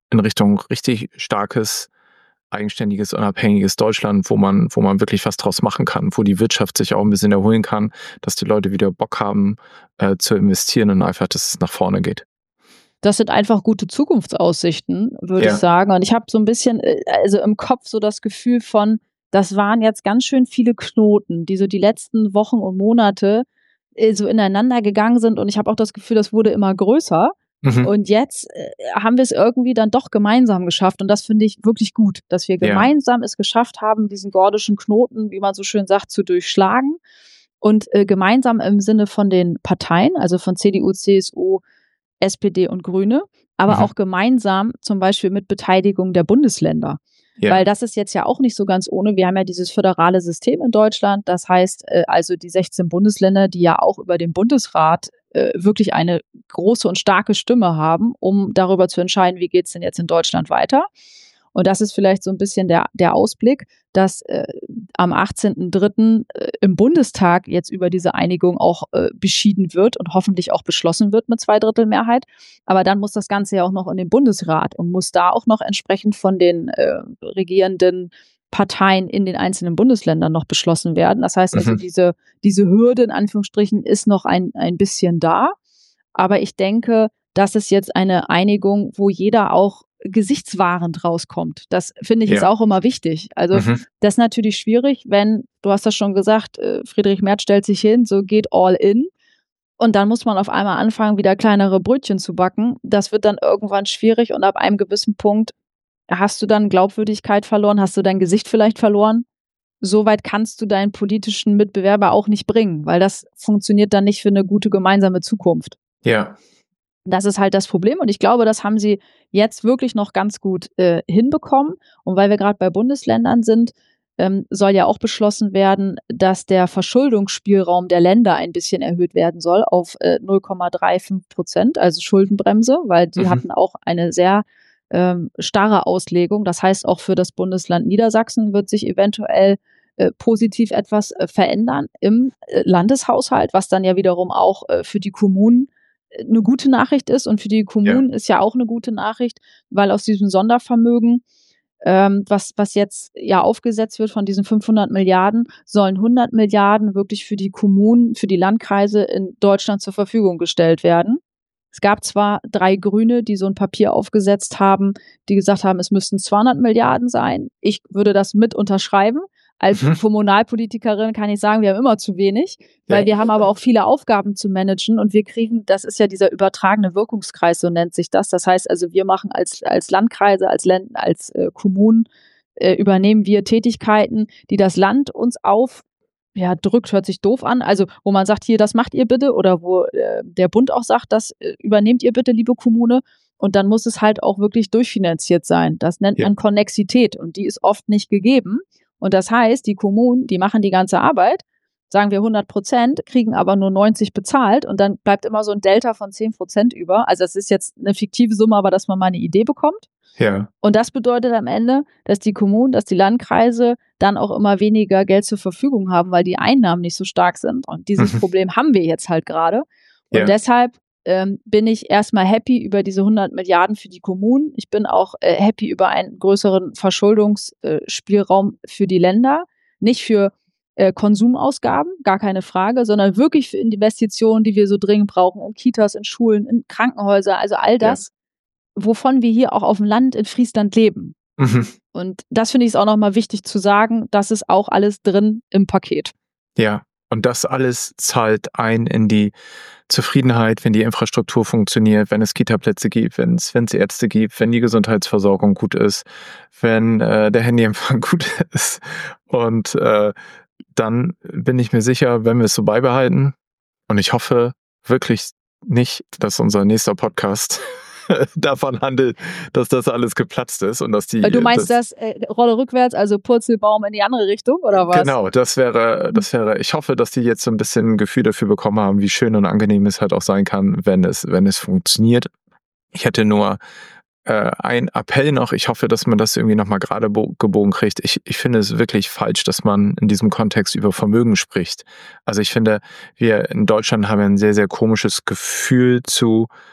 in Richtung richtig starkes, eigenständiges, unabhängiges Deutschland, wo man, wo man wirklich was draus machen kann, wo die Wirtschaft sich auch ein bisschen erholen kann, dass die Leute wieder Bock haben äh, zu investieren und einfach, dass es nach vorne geht. Das sind einfach gute Zukunftsaussichten, würde Ja. ich sagen. Und ich habe so ein bisschen, äh, also im Kopf so das Gefühl von, das waren jetzt ganz schön viele Knoten, die so die letzten Wochen und Monate äh, so ineinander gegangen sind. Und ich habe auch das Gefühl, das wurde immer größer. Mhm. Und jetzt äh, haben wir es irgendwie dann doch gemeinsam geschafft. Und das finde ich wirklich gut, dass wir Ja. gemeinsam es geschafft haben, diesen gordischen Knoten, wie man so schön sagt, zu durchschlagen. Und äh, gemeinsam im Sinne von den Parteien, also von C D U, C S U, S P D und Grüne, aber Mhm. auch gemeinsam zum Beispiel mit Beteiligung der Bundesländer. Ja. Weil das ist jetzt ja auch nicht so ganz ohne. Wir haben ja dieses föderale System in Deutschland. Das heißt, äh, also die sechzehn Bundesländer, die ja auch über den Bundesrat äh, wirklich eine große und starke Stimme haben, um darüber zu entscheiden, wie geht es denn jetzt in Deutschland weiter. Und das ist vielleicht so ein bisschen der, der Ausblick, dass äh, am achtzehnten dritten Äh, im Bundestag jetzt über diese Einigung auch äh, beschieden wird und hoffentlich auch beschlossen wird mit Zweidrittelmehrheit. Aber dann muss das Ganze ja auch noch in den Bundesrat und muss da auch noch entsprechend von den äh, regierenden Parteien in den einzelnen Bundesländern noch beschlossen werden. Das heißt also, Mhm. diese, diese Hürde in Anführungsstrichen ist noch ein, ein bisschen da. Aber ich denke, das ist jetzt eine Einigung, wo jeder auch gesichtswahrend rauskommt. Das finde ich ist Ja. auch immer wichtig. Also Mhm. das ist natürlich schwierig, wenn, du hast das schon gesagt, äh, Friedrich Merz stellt sich hin, so geht all in. Und dann muss man auf einmal anfangen, wieder kleinere Brötchen zu backen. Das wird dann irgendwann schwierig und ab einem gewissen Punkt hast du dann Glaubwürdigkeit verloren, hast du dein Gesicht vielleicht verloren. So weit kannst du deinen politischen Mitbewerber auch nicht bringen, weil das funktioniert dann nicht für eine gute gemeinsame Zukunft. Ja. Das ist halt das Problem und ich glaube, das haben sie jetzt wirklich noch ganz gut äh, hinbekommen. Und weil wir gerade bei Bundesländern sind, ähm, soll ja auch beschlossen werden, dass der Verschuldungsspielraum der Länder ein bisschen erhöht werden soll auf äh, null Komma fünfunddreißig Prozent, also Schuldenbremse, weil die Mhm. hatten auch eine sehr ähm, starre Auslegung. Das heißt, auch für das Bundesland Niedersachsen wird sich eventuell äh, positiv etwas äh, verändern im äh, Landeshaushalt, was dann ja wiederum auch äh, für die Kommunen eine gute Nachricht ist und für die Kommunen ist ja auch eine gute Nachricht, weil aus diesem Sondervermögen, ähm, was, was jetzt ja aufgesetzt wird von diesen fünfhundert Milliarden, sollen hundert Milliarden wirklich für die Kommunen, für die Landkreise in Deutschland zur Verfügung gestellt werden. Es gab zwar drei Grüne, die so ein Papier aufgesetzt haben, die gesagt haben, es müssten zweihundert Milliarden sein. Ich würde das mit unterschreiben. Als Mhm. Kommunalpolitikerin kann ich sagen, wir haben immer zu wenig, weil Ja. wir haben aber auch viele Aufgaben zu managen und wir kriegen, das ist ja dieser übertragene Wirkungskreis, so nennt sich das. Das heißt also, wir machen als, als Landkreise, als, Länd, als äh, Kommunen, äh, übernehmen wir Tätigkeiten, die das Land uns auf, ja, drückt, hört sich doof an. Also, wo man sagt, hier, das macht ihr bitte, oder wo äh, der Bund auch sagt, das äh, übernehmt ihr bitte, liebe Kommune. Und dann muss es halt auch wirklich durchfinanziert sein. Das nennt Ja. man Konnexität und die ist oft nicht gegeben. Und das heißt, die Kommunen, die machen die ganze Arbeit, sagen wir hundert Prozent, kriegen aber nur neunzig bezahlt und dann bleibt immer so ein Delta von zehn Prozent über. Also es ist jetzt eine fiktive Summe, aber dass man mal eine Idee bekommt. Ja. Und das bedeutet am Ende, dass die Kommunen, dass die Landkreise dann auch immer weniger Geld zur Verfügung haben, weil die Einnahmen nicht so stark sind. Und dieses Mhm. Problem haben wir jetzt halt gerade. Und Ja. deshalb ähm, bin ich erstmal happy über diese hundert Milliarden für die Kommunen. Ich bin auch äh, happy über einen größeren Verschuldungsspielraum äh, für die Länder. Nicht für äh, Konsumausgaben, gar keine Frage, sondern wirklich für Investitionen, die wir so dringend brauchen, in Kitas, in Schulen, in Krankenhäuser, also all das, wovon wir hier auch auf dem Land in Friesland leben. Mhm. Und das finde ich ist auch nochmal wichtig zu sagen, das ist auch alles drin im Paket. Ja. Und das alles zahlt ein in die Zufriedenheit, wenn die Infrastruktur funktioniert, wenn es Kita-Plätze gibt, wenn es, wenn es Ärzte gibt, wenn die Gesundheitsversorgung gut ist, wenn äh, der Handyempfang gut ist. Und äh, dann bin ich mir sicher, wenn wir es so beibehalten, und ich hoffe wirklich nicht, dass unser nächster Podcast davon handelt, dass das alles geplatzt ist und dass die. Du meinst das, das äh, Rolle rückwärts, also Purzelbaum in die andere Richtung, oder was? Genau, das wäre, das wäre, ich hoffe, dass die jetzt so ein bisschen ein Gefühl dafür bekommen haben, wie schön und angenehm es halt auch sein kann, wenn es, wenn es funktioniert. Ich hätte nur äh, einen Appell noch, ich hoffe, dass man das irgendwie nochmal gerade bo- gebogen kriegt. Ich, ich finde es wirklich falsch, dass man in diesem Kontext über Vermögen spricht. Also ich finde, wir in Deutschland haben ein sehr, sehr komisches Gefühl zu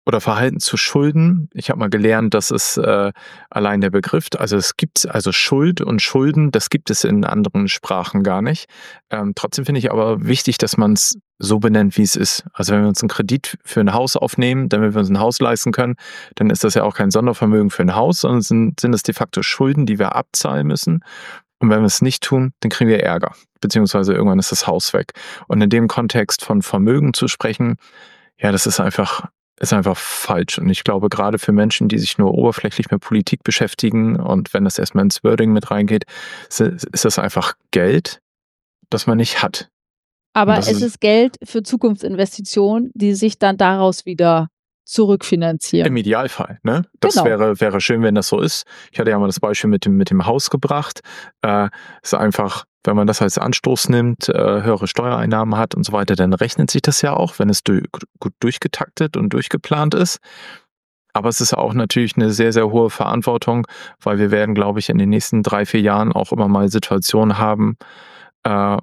oder Verhalten zu Schulden. Ich habe mal gelernt, das ist äh, allein der Begriff. Also es gibt also Schuld und Schulden, das gibt es in anderen Sprachen gar nicht. Ähm, trotzdem finde ich aber wichtig, dass man es so benennt, wie es ist. Also wenn wir uns einen Kredit für ein Haus aufnehmen, damit wir uns ein Haus leisten können, dann ist das ja auch kein Sondervermögen für ein Haus, sondern sind, sind es de facto Schulden, die wir abzahlen müssen. Und wenn wir es nicht tun, dann kriegen wir Ärger, beziehungsweise irgendwann ist das Haus weg. Und in dem Kontext von Vermögen zu sprechen, ja, das ist einfach ist einfach falsch. Und ich glaube, gerade für Menschen, die sich nur oberflächlich mit Politik beschäftigen und wenn das erstmal ins Wording mit reingeht, ist das einfach Geld, das man nicht hat. Aber es ist, ist Geld für Zukunftsinvestitionen, die sich dann daraus wieder zurückfinanzieren. Im Idealfall, ne? Das genau. wäre, wäre schön, wenn das so ist. Ich hatte ja mal das Beispiel mit dem, mit dem Haus gebracht. Äh, ist einfach, wenn man das als Anstoß nimmt, äh, höhere Steuereinnahmen hat und so weiter, dann rechnet sich das ja auch, wenn es du, gut durchgetaktet und durchgeplant ist. Aber es ist auch natürlich eine sehr, sehr hohe Verantwortung, weil wir werden, glaube ich, in den nächsten drei, vier Jahren auch immer mal Situationen haben, äh,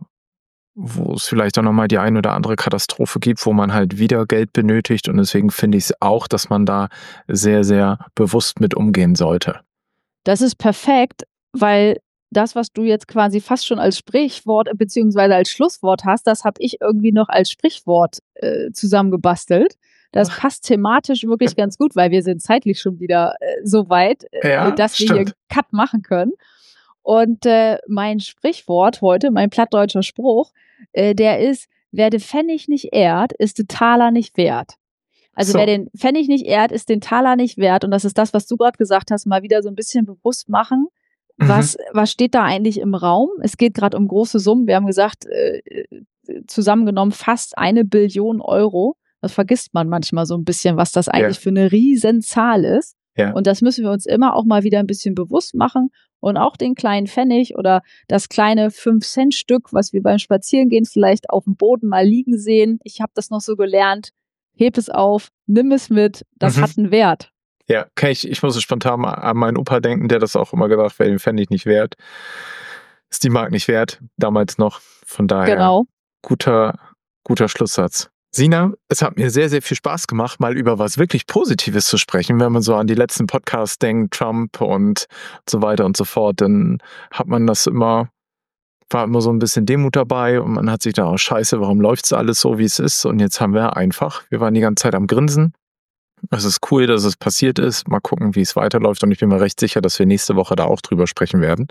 wo es vielleicht auch nochmal die ein oder andere Katastrophe gibt, wo man halt wieder Geld benötigt. Und deswegen finde ich es auch, dass man da sehr, sehr bewusst mit umgehen sollte. Das ist perfekt, weil das, was du jetzt quasi fast schon als Sprichwort beziehungsweise als Schlusswort hast, das habe ich irgendwie noch als Sprichwort äh, zusammengebastelt. Das Ach. passt thematisch wirklich ganz gut, weil wir sind zeitlich schon wieder äh, so weit, äh, ja, dass stimmt. wir hier einen Cut machen können. Und äh, mein Sprichwort heute, mein plattdeutscher Spruch, äh, der ist, wer den Pfennig nicht ehrt, ist den Taler nicht wert. Also so. Wer den Pfennig nicht ehrt, ist den Taler nicht wert. Und das ist das, was du gerade gesagt hast, mal wieder so ein bisschen bewusst machen. Mhm. Was, was steht da eigentlich im Raum? Es geht gerade um große Summen. Wir haben gesagt, äh, zusammengenommen fast eine Billion Euro. Das vergisst man manchmal so ein bisschen, was das eigentlich ja. für eine Riesenzahl ist. Ja. Und das müssen wir uns immer auch mal wieder ein bisschen bewusst machen. Und auch den kleinen Pfennig oder das kleine fünf Cent Stück, was wir beim Spazierengehen vielleicht auf dem Boden mal liegen sehen. Ich habe das noch so gelernt. Heb es auf, nimm es mit, das mhm. hat einen Wert. Ja, kann ich, ich muss spontan an meinen Opa denken, der das auch immer gesagt, wer den Pfennig nicht wert, ist die Mark nicht wert, damals noch. Von daher, genau. guter, guter Schlusssatz. Sina, es hat mir sehr, sehr viel Spaß gemacht, mal über was wirklich Positives zu sprechen. Wenn man so an die letzten Podcasts denkt, Trump und so weiter und so fort, dann hat man das immer, war immer so ein bisschen Demut dabei und man hat sich da auch, scheiße, warum läuft es alles so, wie es ist? Und jetzt haben wir einfach, wir waren die ganze Zeit am Grinsen. Es ist cool, dass es passiert ist. Mal gucken, wie es weiterläuft und ich bin mir recht sicher, dass wir nächste Woche da auch drüber sprechen werden.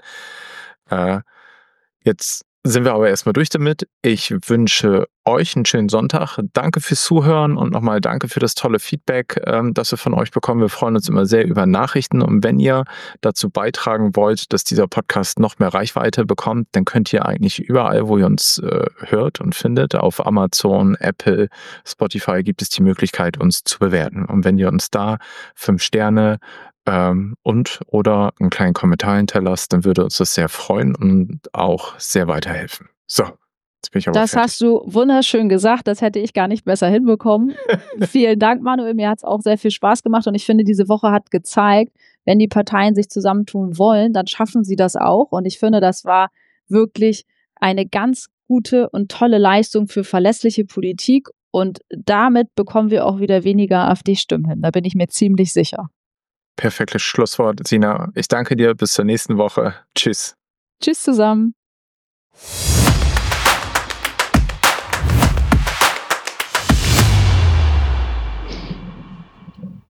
Äh, jetzt sind wir aber erstmal durch damit. Ich wünsche euch einen schönen Sonntag. Danke fürs Zuhören und nochmal danke für das tolle Feedback, ähm, das wir von euch bekommen. Wir freuen uns immer sehr über Nachrichten und wenn ihr dazu beitragen wollt, dass dieser Podcast noch mehr Reichweite bekommt, dann könnt ihr eigentlich überall, wo ihr uns äh, hört und findet, auf Amazon, Apple, Spotify gibt es die Möglichkeit, uns zu bewerten. Und wenn ihr uns da fünf Sterne Ähm, und oder einen kleinen Kommentar hinterlasst, dann würde uns das sehr freuen und auch sehr weiterhelfen. So, jetzt bin ich aber Das fertig. hast du wunderschön gesagt, das hätte ich gar nicht besser hinbekommen. Vielen Dank, Manuel, mir hat es auch sehr viel Spaß gemacht und ich finde, diese Woche hat gezeigt, wenn die Parteien sich zusammentun wollen, dann schaffen sie das auch und ich finde, das war wirklich eine ganz gute und tolle Leistung für verlässliche Politik und damit bekommen wir auch wieder weniger AfD-Stimmen hin, da bin ich mir ziemlich sicher. Perfektes Schlusswort, Sina. Ich danke dir. Bis zur nächsten Woche. Tschüss. Tschüss zusammen.